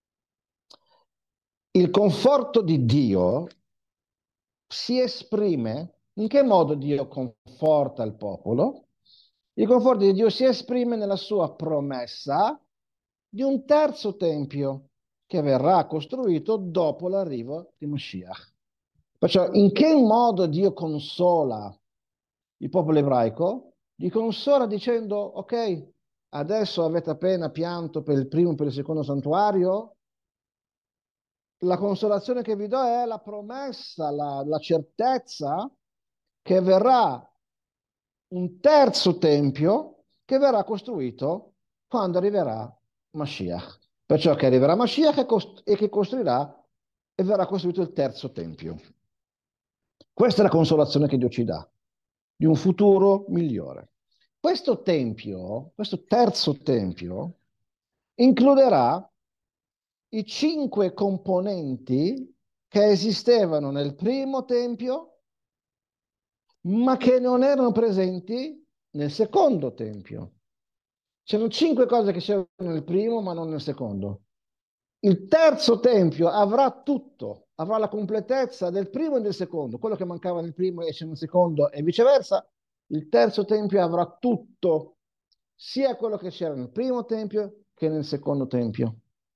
Il conforto di Dio si esprime, in che modo Dio conforta il popolo? Il conforto di Dio si esprime nella sua promessa di un terzo tempio che verrà costruito dopo l'arrivo di Mashiach. Perciò in che modo Dio consola il popolo ebraico? Li consola dicendo, ok, adesso avete appena pianto per il primo e per il secondo santuario, la consolazione che vi do è la promessa, la certezza che verrà un terzo tempio che verrà costruito quando arriverà Mashiach. Perciò che arriverà Mashiach e che costruirà e verrà costruito il terzo tempio. Questa è la consolazione che Dio ci dà, di un futuro migliore. Questo tempio, questo terzo tempio, includerà i 5 componenti che esistevano nel primo tempio, ma che non erano presenti nel secondo tempio. C'erano 5 cose che c'erano nel primo, ma non nel secondo. Il terzo tempio avrà tutto, avrà la completezza del primo e del secondo. Quello che mancava nel primo esce nel secondo e viceversa. Il terzo tempio avrà tutto, sia quello che c'era nel primo tempio che nel secondo tempio.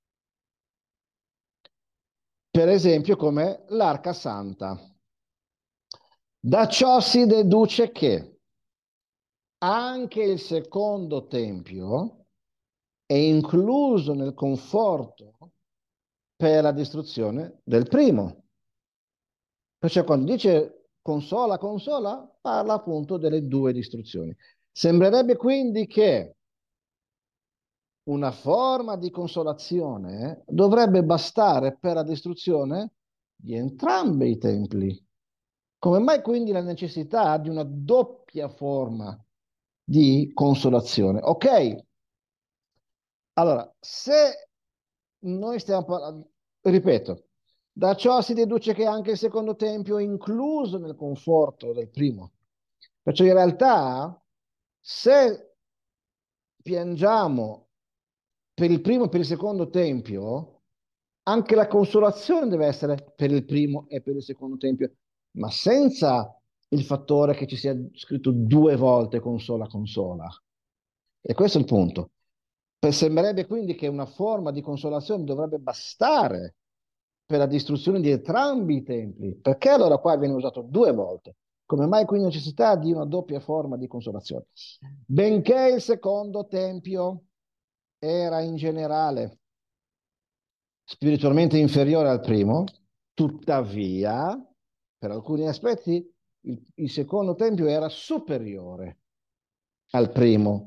Per esempio, come l'Arca Santa. Da ciò si deduce che anche il secondo tempio è incluso nel conforto per la distruzione del primo. Perciò quando dice consola, consola, parla appunto delle 2 distruzioni. Sembrerebbe quindi che una forma di consolazione dovrebbe bastare per la distruzione di entrambi i templi. Come mai quindi la necessità di una doppia forma di consolazione? Ok, allora, se noi stiamo parlando, ripeto, da ciò si deduce che anche il secondo tempio è incluso nel conforto del primo. Perciò in realtà, se piangiamo per il primo e per il secondo tempio, anche la consolazione deve essere per il primo e per il secondo tempio, ma senza il fattore che ci sia scritto 2 volte consola, consola. E questo è il punto. Sembrerebbe quindi che una forma di consolazione dovrebbe bastare per la distruzione di entrambi i templi. Perché allora qua viene usato 2 volte? Come mai quindi necessità di una doppia forma di consolazione? Benché il secondo tempio era in generale spiritualmente inferiore al primo, tuttavia, per alcuni aspetti, il secondo tempio era superiore al primo.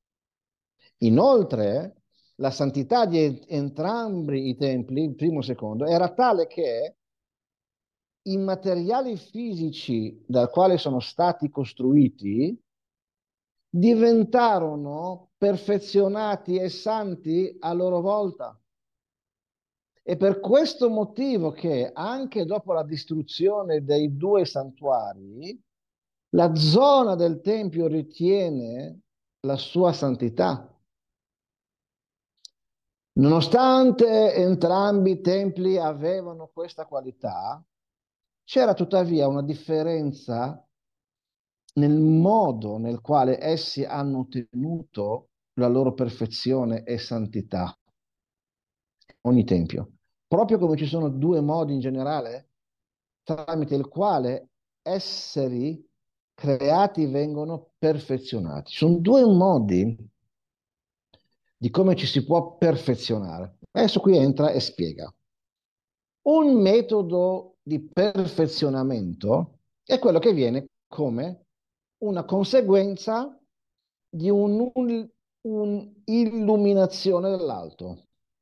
Inoltre, la santità di entrambi i templi, il primo e il secondo, era tale che i materiali fisici dal quale sono stati costruiti diventarono perfezionati e santi a loro volta. È per questo motivo che anche dopo la distruzione dei due santuari, la zona del Tempio ritiene la sua santità. Nonostante entrambi i templi avevano questa qualità, c'era tuttavia una differenza nel modo nel quale essi hanno ottenuto la loro perfezione e santità, ogni tempio. Proprio come ci sono due modi in generale tramite il quale esseri creati vengono perfezionati. Sono due modi di come ci si può perfezionare. Adesso qui entra e spiega. Un metodo di perfezionamento è quello che viene come una conseguenza di un'illuminazione dell'alto.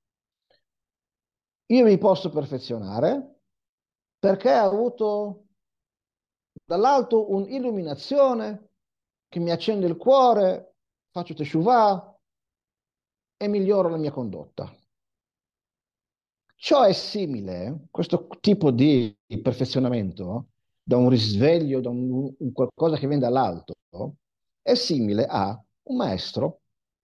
Io mi posso perfezionare perché ho avuto dall'alto un'illuminazione che mi accende il cuore, faccio teshuvah e miglioro la mia condotta. Ciò è simile, questo tipo di perfezionamento, da un risveglio, da un qualcosa che viene dall'alto, è simile a un maestro,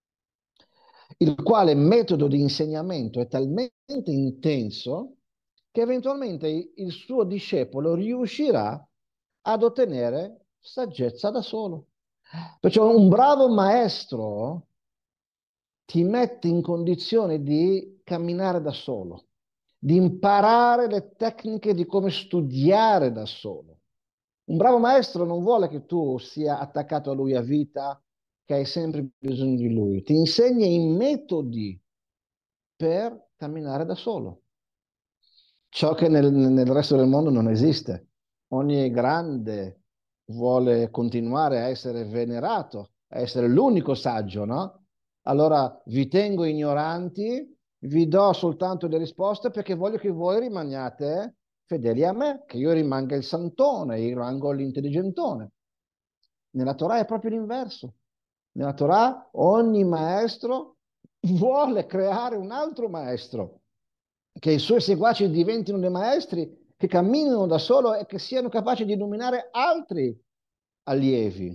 il quale metodo di insegnamento è talmente intenso che eventualmente il suo discepolo riuscirà ad ottenere saggezza da solo. Perciò un bravo maestro ti mette in condizione di camminare da solo, di imparare le tecniche di come studiare da solo. Un bravo maestro non vuole che tu sia attaccato a lui a vita, che hai sempre bisogno di lui. Ti insegna i metodi per camminare da solo. Ciò che nel resto del mondo non esiste. Ogni grande vuole continuare a essere venerato, a essere l'unico saggio, no? Allora vi tengo ignoranti, vi do soltanto le risposte perché voglio che voi rimaniate fedeli a me, che io rimanga il santone, io rimango l'intelligentone. Nella Torah è proprio l'inverso. Nella Torah ogni maestro vuole creare un altro maestro, che i suoi seguaci diventino dei maestri che camminino da solo e che siano capaci di illuminare altri allievi.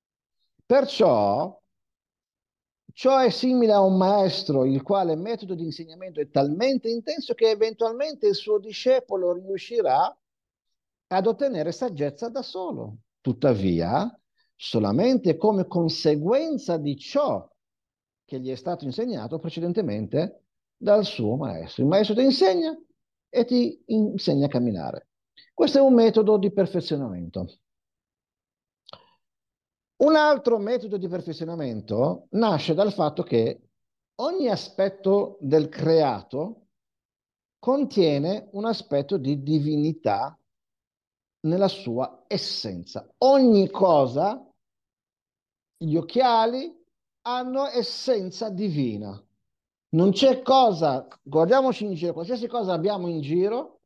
Perciò ciò è simile a un maestro il quale metodo di insegnamento è talmente intenso che eventualmente il suo discepolo riuscirà ad ottenere saggezza da solo. Tuttavia, solamente come conseguenza di ciò che gli è stato insegnato precedentemente dal suo maestro. Il maestro ti insegna e ti insegna a camminare. Questo è un metodo di perfezionamento. Un altro metodo di perfezionamento nasce dal fatto che ogni aspetto del creato contiene un aspetto di divinità nella sua essenza. Ogni cosa, gli occhiali, hanno essenza divina. Non c'è cosa, guardiamoci in giro, qualsiasi cosa abbiamo in giro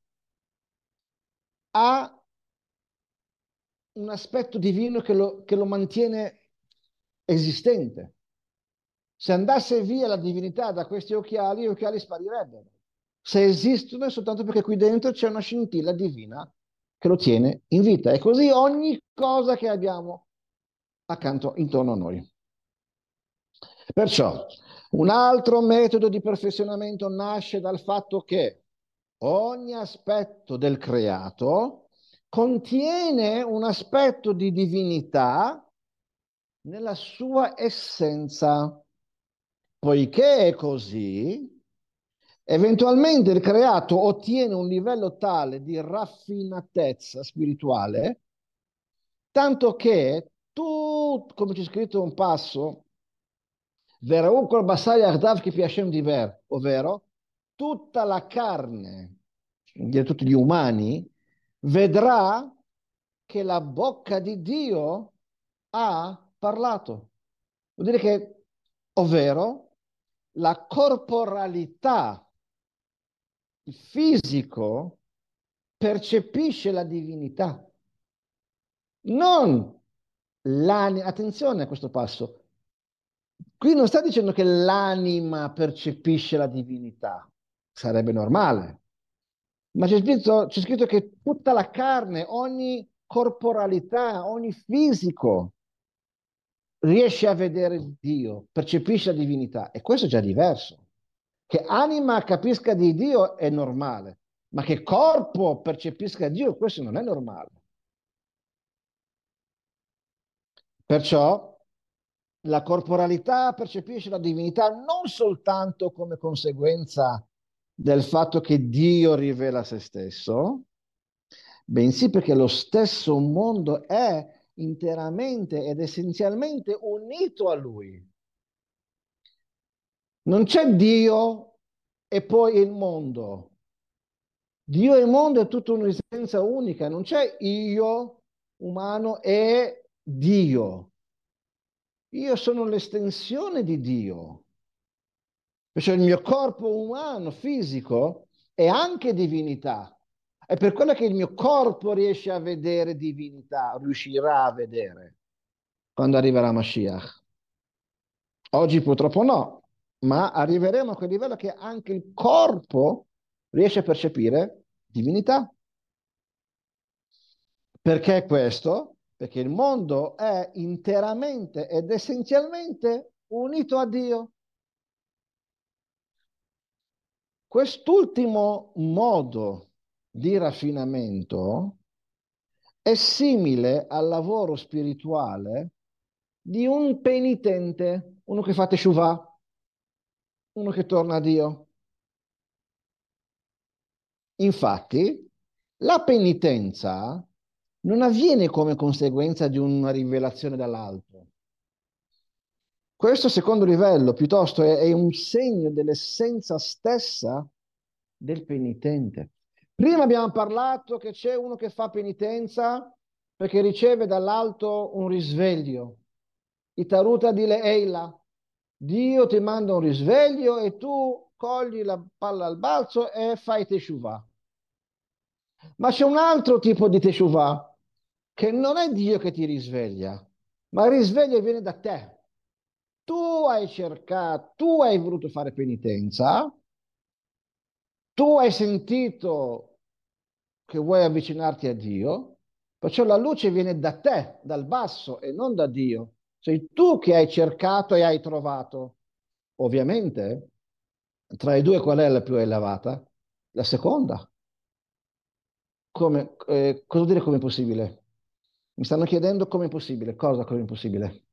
ha un aspetto divino che lo mantiene esistente. Se andasse via la divinità da questi occhiali, gli occhiali sparirebbero. Se esistono è soltanto perché qui dentro c'è una scintilla divina che lo tiene in vita. E così ogni cosa che abbiamo accanto, intorno a noi. Perciò, un altro metodo di perfezionamento nasce dal fatto che ogni aspetto del creato contiene un aspetto di divinità nella sua essenza. Poiché è così, eventualmente il creato ottiene un livello tale di raffinatezza spirituale, tanto che tu, come c'è scritto un passo, Veraù kol basar yardav kipi Hashem diver, ovvero tutta la carne, di tutti gli umani, vedrà che la bocca di Dio ha parlato. Vuol dire che, ovvero, la corporalità, il fisico, percepisce la divinità. Non l'anima, attenzione a questo passo. Qui non sta dicendo che l'anima percepisce la divinità. sarebbe normale. Ma c'è scritto che tutta la carne, ogni corporalità, ogni fisico riesce a vedere Dio, percepisce la divinità. E questo è già diverso. Che anima capisca di Dio è normale, ma che corpo percepisca Dio, questo non è normale. Perciò la corporalità percepisce la divinità non soltanto come conseguenza del fatto che Dio rivela se stesso, bensì perché lo stesso mondo è interamente ed essenzialmente unito a Lui. Non c'è Dio e poi il mondo. Dio e il mondo è tutta un'esistenza unica, non c'è io umano e Dio. Io sono l'estensione di Dio. Cioè il mio corpo umano, fisico, è anche divinità. È per quello che il mio corpo riesce a vedere divinità, riuscirà a vedere quando arriverà Mashiach. Oggi purtroppo no, ma arriveremo a quel livello che anche il corpo riesce a percepire divinità. Perché questo? Perché il mondo è interamente ed essenzialmente unito a Dio. Quest'ultimo modo di raffinamento è simile al lavoro spirituale di un penitente, uno che fa teshuvah, uno che torna a Dio. Infatti, la penitenza non avviene come conseguenza di una rivelazione dall'alto. Questo secondo livello piuttosto è un segno dell'essenza stessa del penitente. Prima abbiamo parlato che c'è uno che fa penitenza perché riceve dall'alto un risveglio. Itaruta dile Eila. Dio ti manda un risveglio e tu cogli la palla al balzo e fai teshuvah. Ma c'è un altro tipo di teshuvah che non è Dio che ti risveglia, ma il risveglio viene da te. Tu hai cercato, tu hai voluto fare penitenza, tu hai sentito che vuoi avvicinarti a Dio, perciò la luce viene da te, dal basso e non da Dio. Sei tu che hai cercato e hai trovato. Ovviamente, tra i due qual è la più elevata? La seconda. Come, cosa dire come è possibile? Mi stanno chiedendo come è possibile. Cosa come è possibile?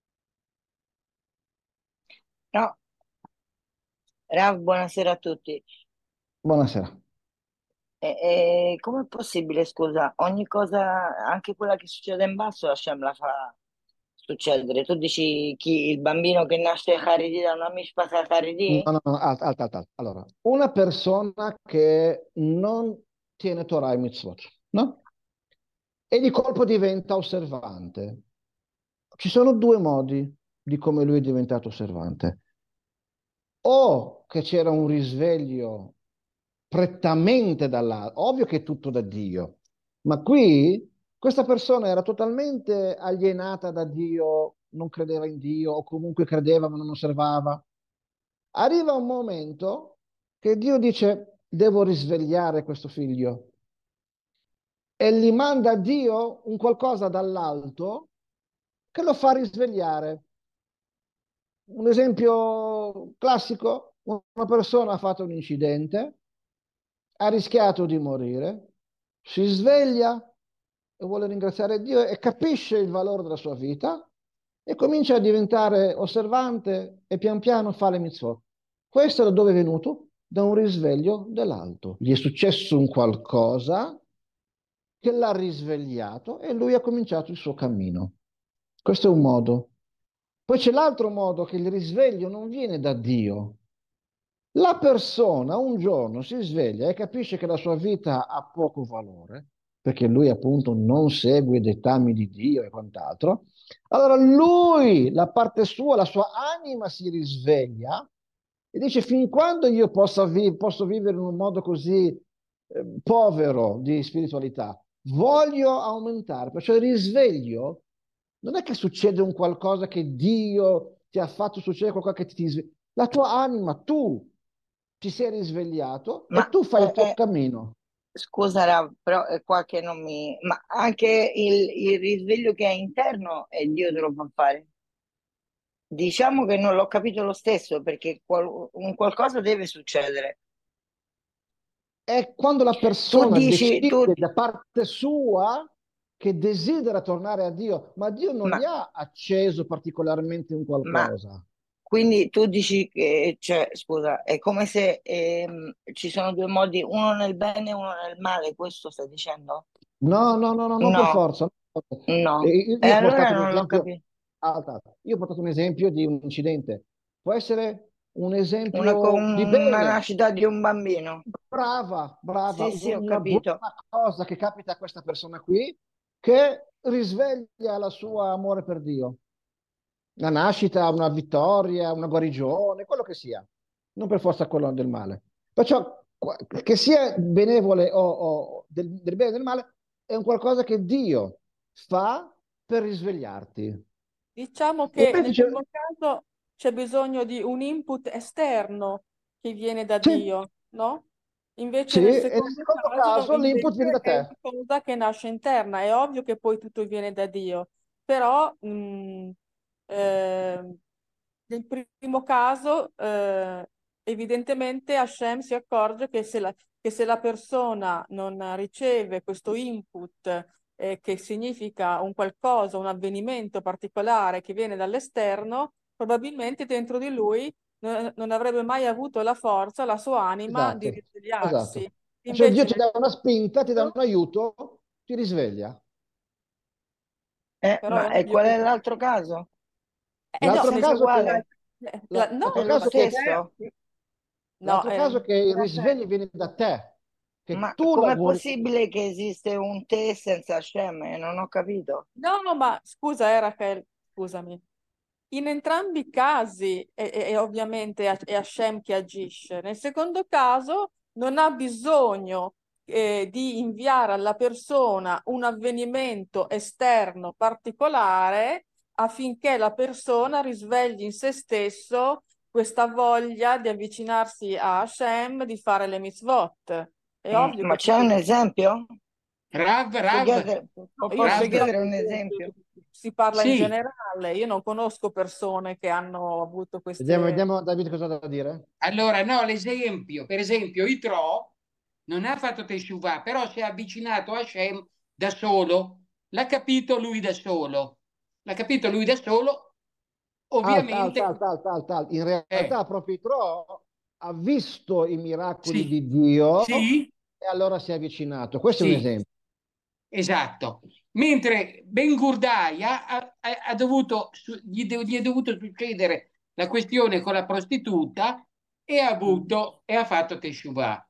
No, Rav, buonasera a tutti. Buonasera. Com'è possibile, scusa, ogni cosa, anche quella che succede in basso, Hashem la fa succedere? Tu dici chi, il bambino che nasce Haridi da una mishpata No, Haridi? no, no, alta, alta, alta. Allora, una persona che non tiene Torah e mitzvot, no? E di colpo diventa osservante. Ci sono due modi di come lui è diventato osservante. O che c'era un risveglio prettamente dall'alto, ovvio che è tutto da Dio, ma qui questa persona era totalmente alienata da Dio, non credeva in Dio o comunque credeva ma non osservava. Arriva un momento che Dio dice, devo risvegliare questo figlio e gli manda a Dio un qualcosa dall'alto che lo fa risvegliare. Un esempio classico, una persona ha fatto un incidente, ha rischiato di morire, si sveglia e vuole ringraziare Dio e capisce il valore della sua vita e comincia a diventare osservante e pian piano fa le mitzvot. Questo da dove è venuto? Da un risveglio dell'alto. Gli è successo un qualcosa che l'ha risvegliato e lui ha cominciato il suo cammino. Questo è un modo. Poi c'è l'altro modo che il risveglio non viene da Dio. La persona un giorno si sveglia e capisce che la sua vita ha poco valore, perché lui appunto non segue i dettami di Dio e quant'altro. Allora lui, la parte sua, la sua anima si risveglia e dice fin quando io posso vivere in un modo così povero di spiritualità, voglio aumentare. Perciò il risveglio non è che succede un qualcosa che Dio ti ha fatto succedere, qualcosa che ti sveglia. La tua anima, tu, ci sei risvegliato Ma e tu fai il tuo cammino. scusa, Rav, però è qua che non mi... Ma anche il risveglio che è interno e Dio te lo fa fare. Diciamo che non l'ho capito lo stesso perché un qualcosa deve succedere. È quando la Tu persona dici, decide da parte sua che desidera tornare a Dio, ma Dio non ma, gli ha acceso particolarmente un ma qualcosa. quindi tu dici che, cioè, scusa, è come se ci sono due modi, uno nel bene e uno nel male, questo stai dicendo? No, no, no, no, non per No, forza. no. E Io ho allora portato un non l'ho esempio, capito. io ho portato un esempio di un incidente. Può essere un esempio di Una bene. nascita di un bambino. Brava, brava, Sì, sì, ho una capito. buona cosa che capita a questa persona qui che risveglia la sua amore per Dio. Una nascita, una vittoria, una guarigione, quello che sia, non per forza quello del male. Perciò, che sia benevole o del bene o del male, è un qualcosa che Dio fa per risvegliarti. Diciamo E che invece nel primo caso c'è bisogno di un input esterno che viene da sì, Dio, no? Invece sì, nel e nel secondo secondo caso caso l'input viene invece da è una te. cosa che nasce interna. È ovvio che poi tutto viene da Dio, però eh, nel primo caso evidentemente Hashem si accorge che se la persona non riceve questo input che significa un qualcosa, un avvenimento particolare che viene dall'esterno, probabilmente dentro di lui non avrebbe mai avuto la forza, la sua anima di Esatto, risvegliarsi. esatto. Cioè Dio Invece ti nel dà una spinta, ti dà un secondo, aiuto, ti risveglia. però è Ma e ovvio qual che... è l'altro caso? no, L'altro nel Sempre caso che, uguale? no, È l'altro lo caso che, stesso? no, l'altro caso che il risveglio viene da te, che Ma tu com'è lavori. possibile che esiste un te senza Hashem? Non ho capito. no, ma scusa, Rachel, scusami. In entrambi i casi ovviamente è Hashem che agisce. Nel secondo caso non ha bisogno di inviare alla persona un avvenimento esterno particolare affinché la persona risvegli in se stesso questa voglia di avvicinarsi a Hashem, di fare le mitzvot. È ovvio Ma che c'è un poi esempio? Puoi Rav, chiedere, io sto posso Rav, chiedere dando un esempio, esempio? si parla in sì. generale, io non conosco persone che hanno avuto Vediamo, queste... vediamo David cosa ha da dire. Allora, no, l'esempio, per esempio, Itro non ha fatto Teshuvah, però si è avvicinato a Hashem da solo, l'ha capito lui da solo, l'ha capito lui da solo, Alta, alta, ovviamente, alta, alta, alta, alta. In eh, realtà proprio Tro ha visto i miracoli sì, di Dio sì, e allora si è avvicinato. Questo è un sì, esempio. esatto. Mentre Ben Gurdai ha dovuto, gli è dovuto succedere la questione con la prostituta e ha fatto Teshuvah.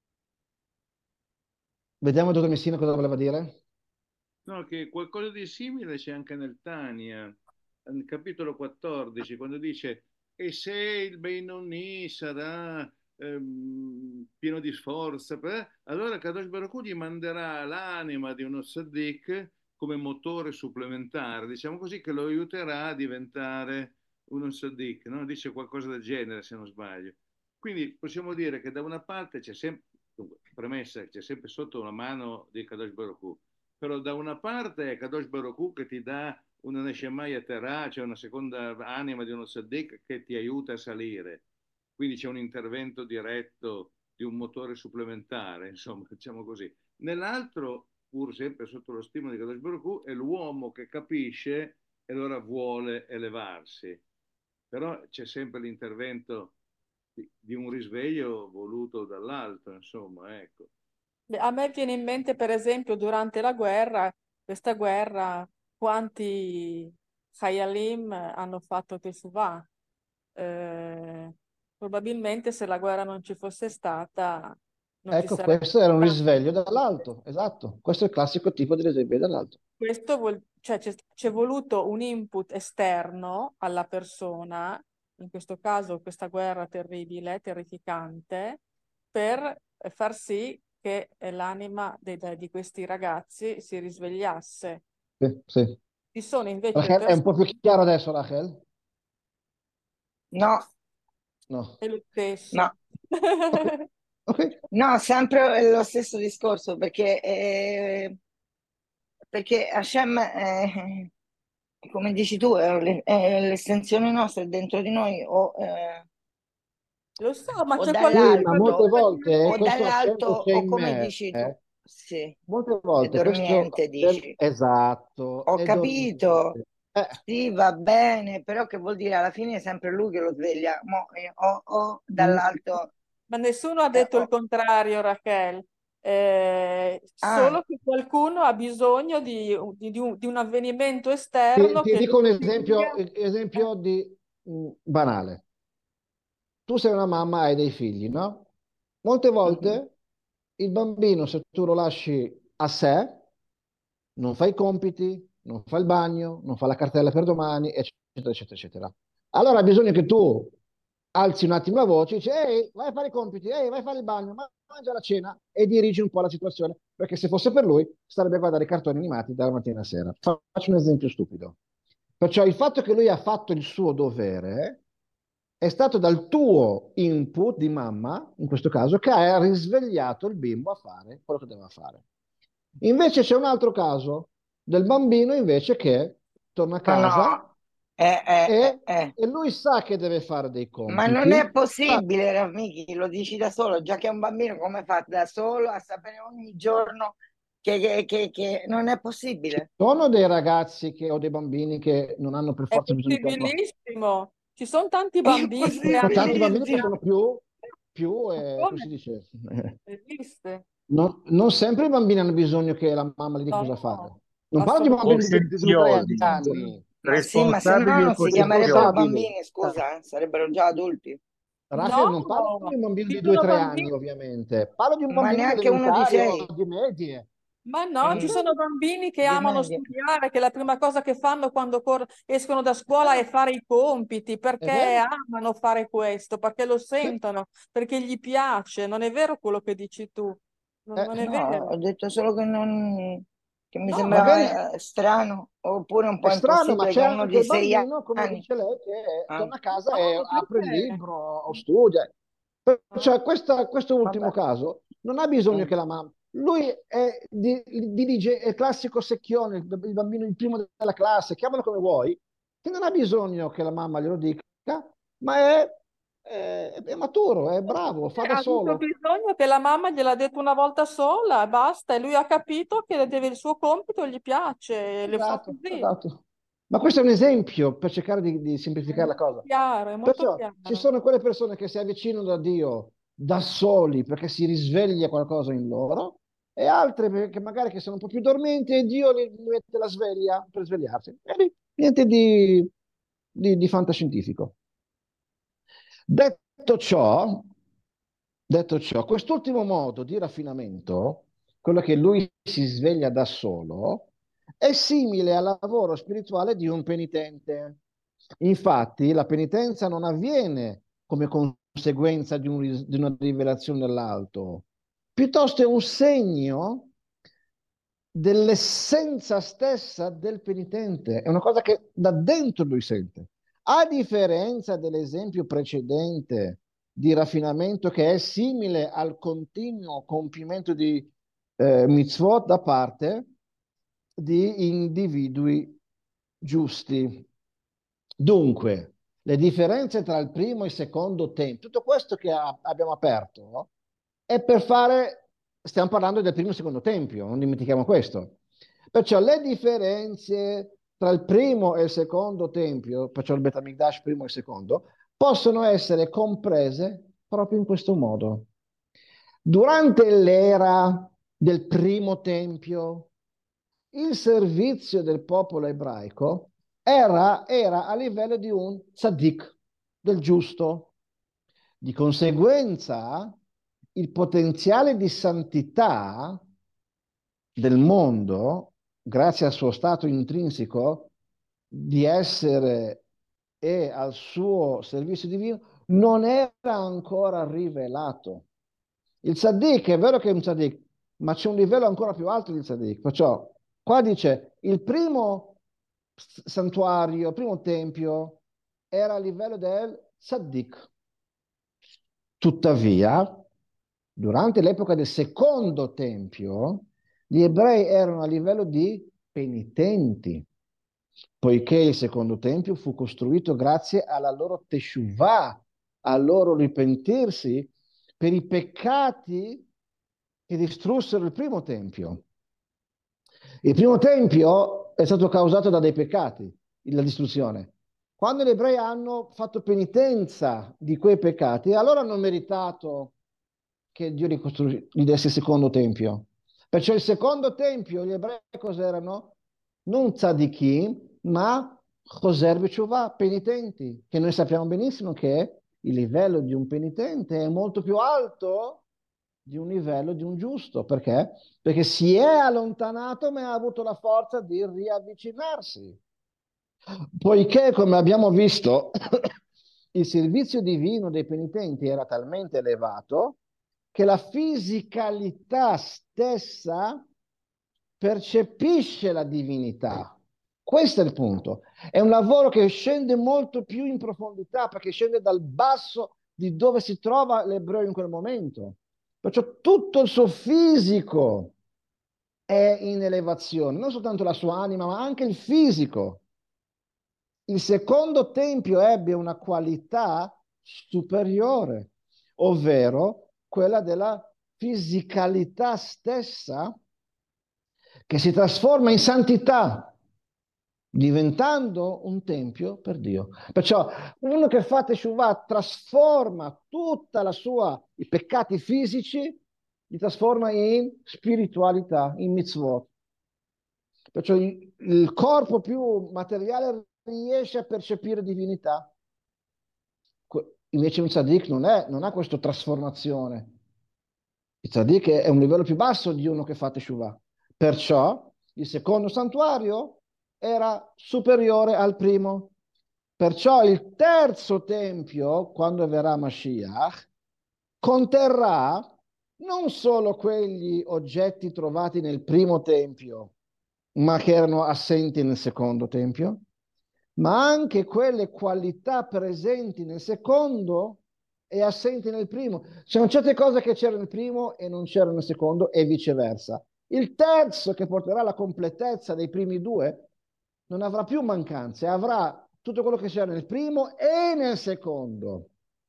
Vediamo dottor Messina cosa voleva dire. No, che qualcosa di simile c'è anche nel Tania, nel capitolo 14, quando dice: E se il Benoni sarà pieno di sforzo, allora Kadosh Baruch Hu gli manderà l'anima di uno Saddik come motore supplementare, diciamo così, che lo aiuterà a diventare uno Saddik, no? Dice qualcosa del genere, se non sbaglio. Quindi possiamo dire che da una parte c'è sempre, dunque, premessa, c'è sempre sotto la mano di Kadosh Baruch Hu, però da una parte è Kadosh Baruch Hu che ti dà una Neshama Yeterah, cioè una seconda anima di uno Saddik che ti aiuta a salire, quindi c'è un intervento diretto di un motore supplementare, insomma, diciamo così. Nell'altro, pur sempre sotto lo stimolo di Kadosh Baruch Hu, è l'uomo che capisce e allora vuole elevarsi, però c'è sempre l'intervento di un risveglio voluto dall'alto, insomma, ecco. Beh, a me viene in mente, per esempio, durante la guerra, questa guerra, quanti Hayalim hanno fatto Teshuvah. Eh, probabilmente se la guerra non ci fosse stata, non ci Ecco, sarebbe questo era un stato. risveglio dall'alto, esatto. Questo è il classico tipo di risveglio dall'alto. Questo cioè c'è voluto un input esterno alla persona, in questo caso questa guerra terribile, terrificante, per far sì che l'anima di questi ragazzi si risvegliasse. Sì, sì. Ci sono invece Rachel, è un po' più persone, chiaro adesso, Rachel? No, è lo stesso. no. Ok? No, sempre lo stesso discorso, perché Hashem, come dici tu, è l'estensione nostra, è dentro di noi, Lo so, ma o c'è Sì, ma qualcuno molte dall'alto, volte o questo Hashem che dall'alto, c'è o in come me, dici tu. Sì, molte è volte questo dormiente, dici. esatto, Ho è capito, dormiente. sì, va bene, però che vuol dire alla fine è sempre lui che lo sveglia, o dall'alto. Ma nessuno ha detto il Oh, contrario, Rachel. ah, Solo che qualcuno ha bisogno di un avvenimento Ti, esterno ti che dico un lui dica. esempio banale. Tu sei una mamma, hai dei figli, no? Molte mhm. volte il bambino, se tu lo lasci a sé, non fa i compiti, non fa il bagno, non fa la cartella per domani, eccetera, eccetera, eccetera. Allora ha bisogno che tu alzi un attimo la voce e dici, ehi, vai a fare i compiti, ehi, vai a fare il bagno, mangia la cena e dirigi un po' la situazione, perché se fosse per lui starebbe a guardare i cartoni animati dalla mattina alla sera. Faccio un esempio stupido. Perciò il fatto che lui ha fatto il suo dovere è stato dal tuo input di mamma, in questo caso, che ha risvegliato il bimbo a fare quello che doveva fare. Invece c'è un altro caso del bambino invece che torna a No, casa no, eh, eh, eh, e, eh. e lui sa che deve fare dei Ma non è compiti, possibile, Rafiki, lo dici da solo, già che è un bambino come fa da solo a sapere ogni giorno che non è possibile. sono dei ragazzi o dei bambini che non hanno per È forza bisogno di qualcosa. possibilissimo. Ci sono tanti È bambini che Sono hanno tanti bambini che impossibilissimo. sono più Ma come come? si dice, Esiste? non sempre i bambini hanno bisogno che la mamma gli dica cosa No, fare. Non parlo di O bambini assolutamente. di 2 o 3 senziosi, anni, Ma sì, ma se no responsabili e non si chiamerebbero responsabili. bambini, scusa, sarebbero già adulti. Rachel, non parlo No, di un bambino ci di due o sono tre anni, bambini. ovviamente. Parlo di un Ma bambino di neanche uno di elementari o 6. di medie. Ma no, ci sono bambini che Di amano media. studiare, che la prima cosa che fanno quando escono da scuola è fare i compiti, È perché vero? amano fare questo, perché lo Sì. sentono, perché gli piace. Non è vero quello che dici tu. Non è No, ho vero. detto solo che mi No, Magari sembrava strano, oppure un è po' strano, ma impossibile c'è che uno anche di il 6 bambino, come anni. dice lei, che Ah, torna a casa e no, apre il perché? libro o studia. Cioè, questo ultimo vabbè. caso non ha bisogno Mm. che la mamma. Lui dirige, è il classico secchione, il bambino, il primo della classe, chiamalo come vuoi, che non ha bisogno che la mamma glielo dica, ma è maturo, è bravo, fa da Ha avuto solo. bisogno che la mamma gliel'ha detto una volta sola e basta, e lui ha capito che deve il suo compito, gli piace, e le fa Esatto, così. esatto. Ma questo è un esempio per cercare di semplificare la cosa. È molto Perciò ci chiaro. sono quelle persone che si avvicinano da Dio da soli perché si risveglia qualcosa in loro e altre che magari che sono un po' più dormenti e Dio gli mette la sveglia per svegliarsi. E lì, niente di fantascientifico. Detto ciò, quest'ultimo modo di raffinamento, quello che lui si sveglia da solo, è simile al lavoro spirituale di un penitente. Infatti, la penitenza non avviene come conseguenza di una rivelazione dall'alto, piuttosto è un segno dell'essenza stessa del penitente, è una cosa che da dentro lui sente. A differenza dell'esempio precedente di raffinamento che è simile al continuo compimento di mitzvot da parte di individui giusti. Dunque, le differenze tra il primo e il secondo tempo, tutto questo che abbiamo aperto, no? È per fare, stiamo parlando del primo e secondo tempio, non dimentichiamo questo. Perciò le differenze tra il primo e il secondo tempio, perciò il Bet HaMikdash primo e secondo, possono essere comprese proprio in questo modo. Durante l'era del primo tempio, il servizio del popolo ebraico era a livello di un tzaddik, del giusto. Di conseguenza, il potenziale di santità del mondo, grazie al suo stato intrinseco di essere e al suo servizio divino, non era ancora rivelato. Il tzaddik è vero che è un tzaddik, ma c'è un livello ancora più alto del tzaddik. Perciò qua dice il primo santuario, il primo tempio era a livello del tzaddik. Tuttavia, durante l'epoca del secondo tempio, gli ebrei erano a livello di penitenti, poiché il secondo tempio fu costruito grazie alla loro teshuvah, al loro ripentirsi per i peccati che distrussero il primo tempio. Il primo tempio è stato causato da dei peccati, la distruzione. Quando gli ebrei hanno fatto penitenza di quei peccati, allora hanno meritato che Dio gli desse il secondo tempio. Perciò il secondo tempio, gli ebrei cos'erano? Non tzadikim, ma choser b'teshuvah, penitenti, che noi sappiamo benissimo che il livello di un penitente è molto più alto di un livello di un giusto. Perché? Perché si è allontanato, ma ha avuto la forza di riavvicinarsi. Poiché, come abbiamo visto, il servizio divino dei penitenti era talmente elevato che la fisicalità stessa percepisce la divinità. Questo è il punto. È un lavoro che scende molto più in profondità, perché scende dal basso di dove si trova l'ebreo in quel momento. Perciò tutto il suo fisico è in elevazione, non soltanto la sua anima, ma anche il fisico. Il secondo tempio ebbe una qualità superiore, ovvero quella della fisicalità stessa che si trasforma in santità, diventando un tempio per Dio. Perciò uno che fa Teshuvah trasforma tutta la sua, i peccati fisici, li trasforma in spiritualità, in mitzvot. Perciò il corpo più materiale riesce a percepire divinità. Invece un tzaddik non ha questa trasformazione. Il tzaddik è un livello più basso di uno che fa teshuvah. Perciò il secondo santuario era superiore al primo. Perciò il terzo tempio, quando verrà Mashiach, conterrà non solo quegli oggetti trovati nel primo tempio, ma che erano assenti nel secondo tempio, ma anche quelle qualità presenti nel secondo e assenti nel primo. C'erano certe cose che c'erano nel primo e non c'erano nel secondo e viceversa. Il terzo, che porterà la completezza dei primi due, non avrà più mancanze, avrà tutto quello che c'era nel primo e nel secondo.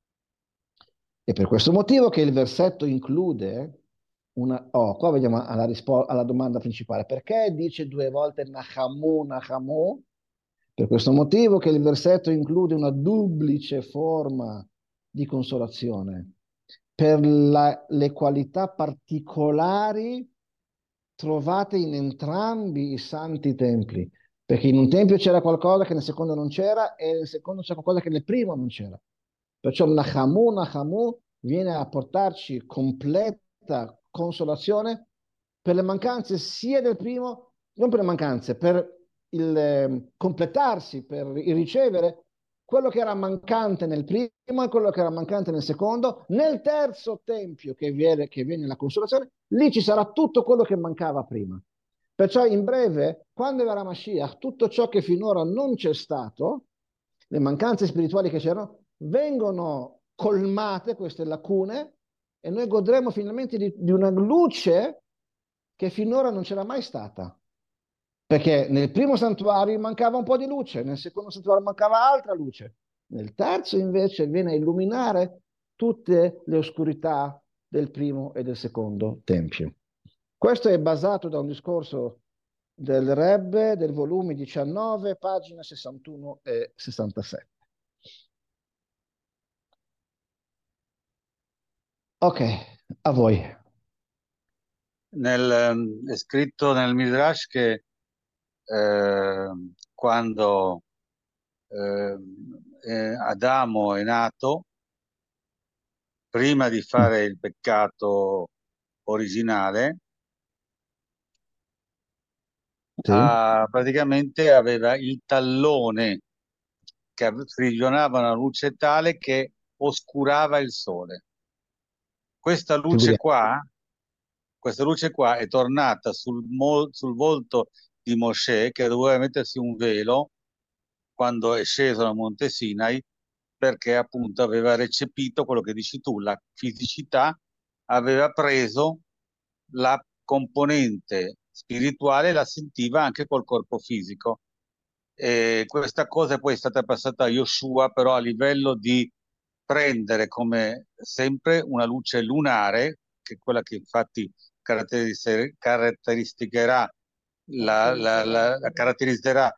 E per questo motivo che il versetto include qua vediamo alla domanda principale. Perché dice due volte Nachamu, Nachamu? Per questo motivo che il versetto include una duplice forma di consolazione per le qualità particolari trovate in entrambi i santi templi. Perché in un tempio c'era qualcosa che nel secondo non c'era e nel secondo c'è qualcosa che nel primo non c'era. Perciò Nachamu, Nachamu viene a portarci completa consolazione per le mancanze sia del primo, non per le mancanze, per il completarsi, per il ricevere quello che era mancante nel primo e quello che era mancante nel secondo. Nel terzo tempio che viene la consolazione, lì ci sarà tutto quello che mancava prima. Perciò in breve, quando verrà Mashiach, tutto ciò che finora non c'è stato, le mancanze spirituali che c'erano, vengono colmate queste lacune e noi godremo finalmente di una luce che finora non c'era mai stata. Perché nel primo santuario mancava un po' di luce, nel secondo santuario mancava altra luce, nel terzo invece viene a illuminare tutte le oscurità del primo e del secondo tempio. Questo è basato da un discorso del Rebbe del volume 19, pagine 61 e 67. Ok, a voi. È scritto nel Midrash che quando Adamo è nato, prima di fare il peccato originale, Sì. praticamente aveva il tallone che sprigionava una luce tale che oscurava il sole. Questa luce qua è tornata sul volto di Mosè, che doveva mettersi un velo quando è sceso dal Monte Sinai, perché appunto aveva recepito quello che dici tu, la fisicità, aveva preso la componente spirituale, la sentiva anche col corpo fisico. E questa cosa poi è stata passata a Yoshua, però a livello di prendere come sempre una luce lunare, che è quella che infatti caratteristicherà caratterizzerà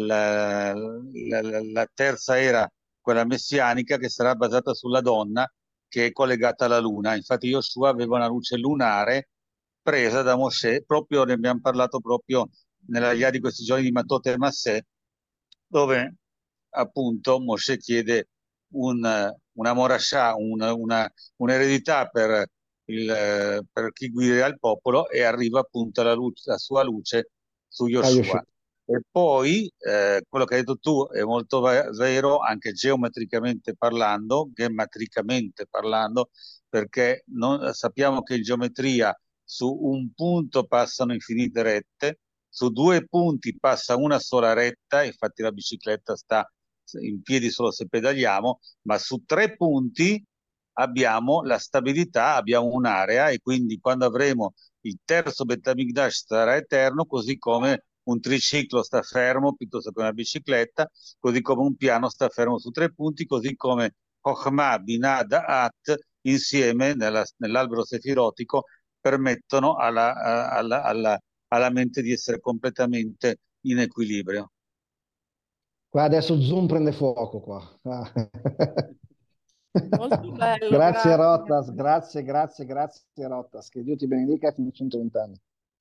la terza era, quella messianica, che sarà basata sulla donna che è collegata alla luna. Infatti Yoshua aveva una luce lunare presa da Mosè, proprio ne abbiamo parlato proprio nella Yah di questi giorni di Matot e Massè, dove appunto Mosè chiede una morascià, un'eredità per chi guiderà il popolo, e arriva appunto la sua luce su Yoshua. E poi quello che hai detto tu è molto vero, anche geometricamente parlando, gemmatricamente parlando, perché sappiamo che in geometria su un punto passano infinite rette, su due punti passa una sola retta, infatti la bicicletta sta in piedi solo se pedaliamo, ma su tre punti abbiamo la stabilità, abbiamo un'area, e quindi quando avremo il terzo Bet HaMikdash sarà eterno, così come un triciclo sta fermo piuttosto che una bicicletta, così come un piano sta fermo su tre punti, così come Chokhmah, Binah, Da'at insieme nell'albero sefirotico permettono alla mente di essere completamente in equilibrio. Qua adesso Zoom prende fuoco qua. Ah. Molto bello, Grazie grazie. Rotas, grazie Rotas, che Dio ti benedica fino a 120 anni.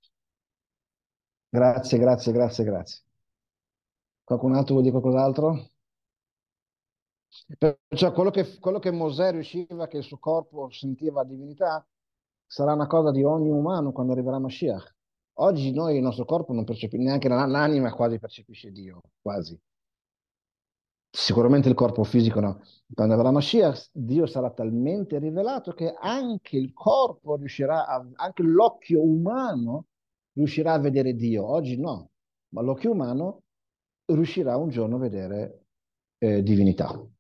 Grazie. Qualcun altro vuol dire qualcos'altro? Cioè, quello che Mosè riusciva, che il suo corpo sentiva divinità, sarà una cosa di ogni umano quando arriverà Mashiach. Oggi noi, il nostro corpo non percepisce, neanche l'anima quasi percepisce Dio, quasi. Sicuramente il corpo fisico no. Quando avrà Mashiach, Dio sarà talmente rivelato che anche il corpo anche l'occhio umano riuscirà a vedere Dio. Oggi no, ma l'occhio umano riuscirà un giorno a vedere divinità.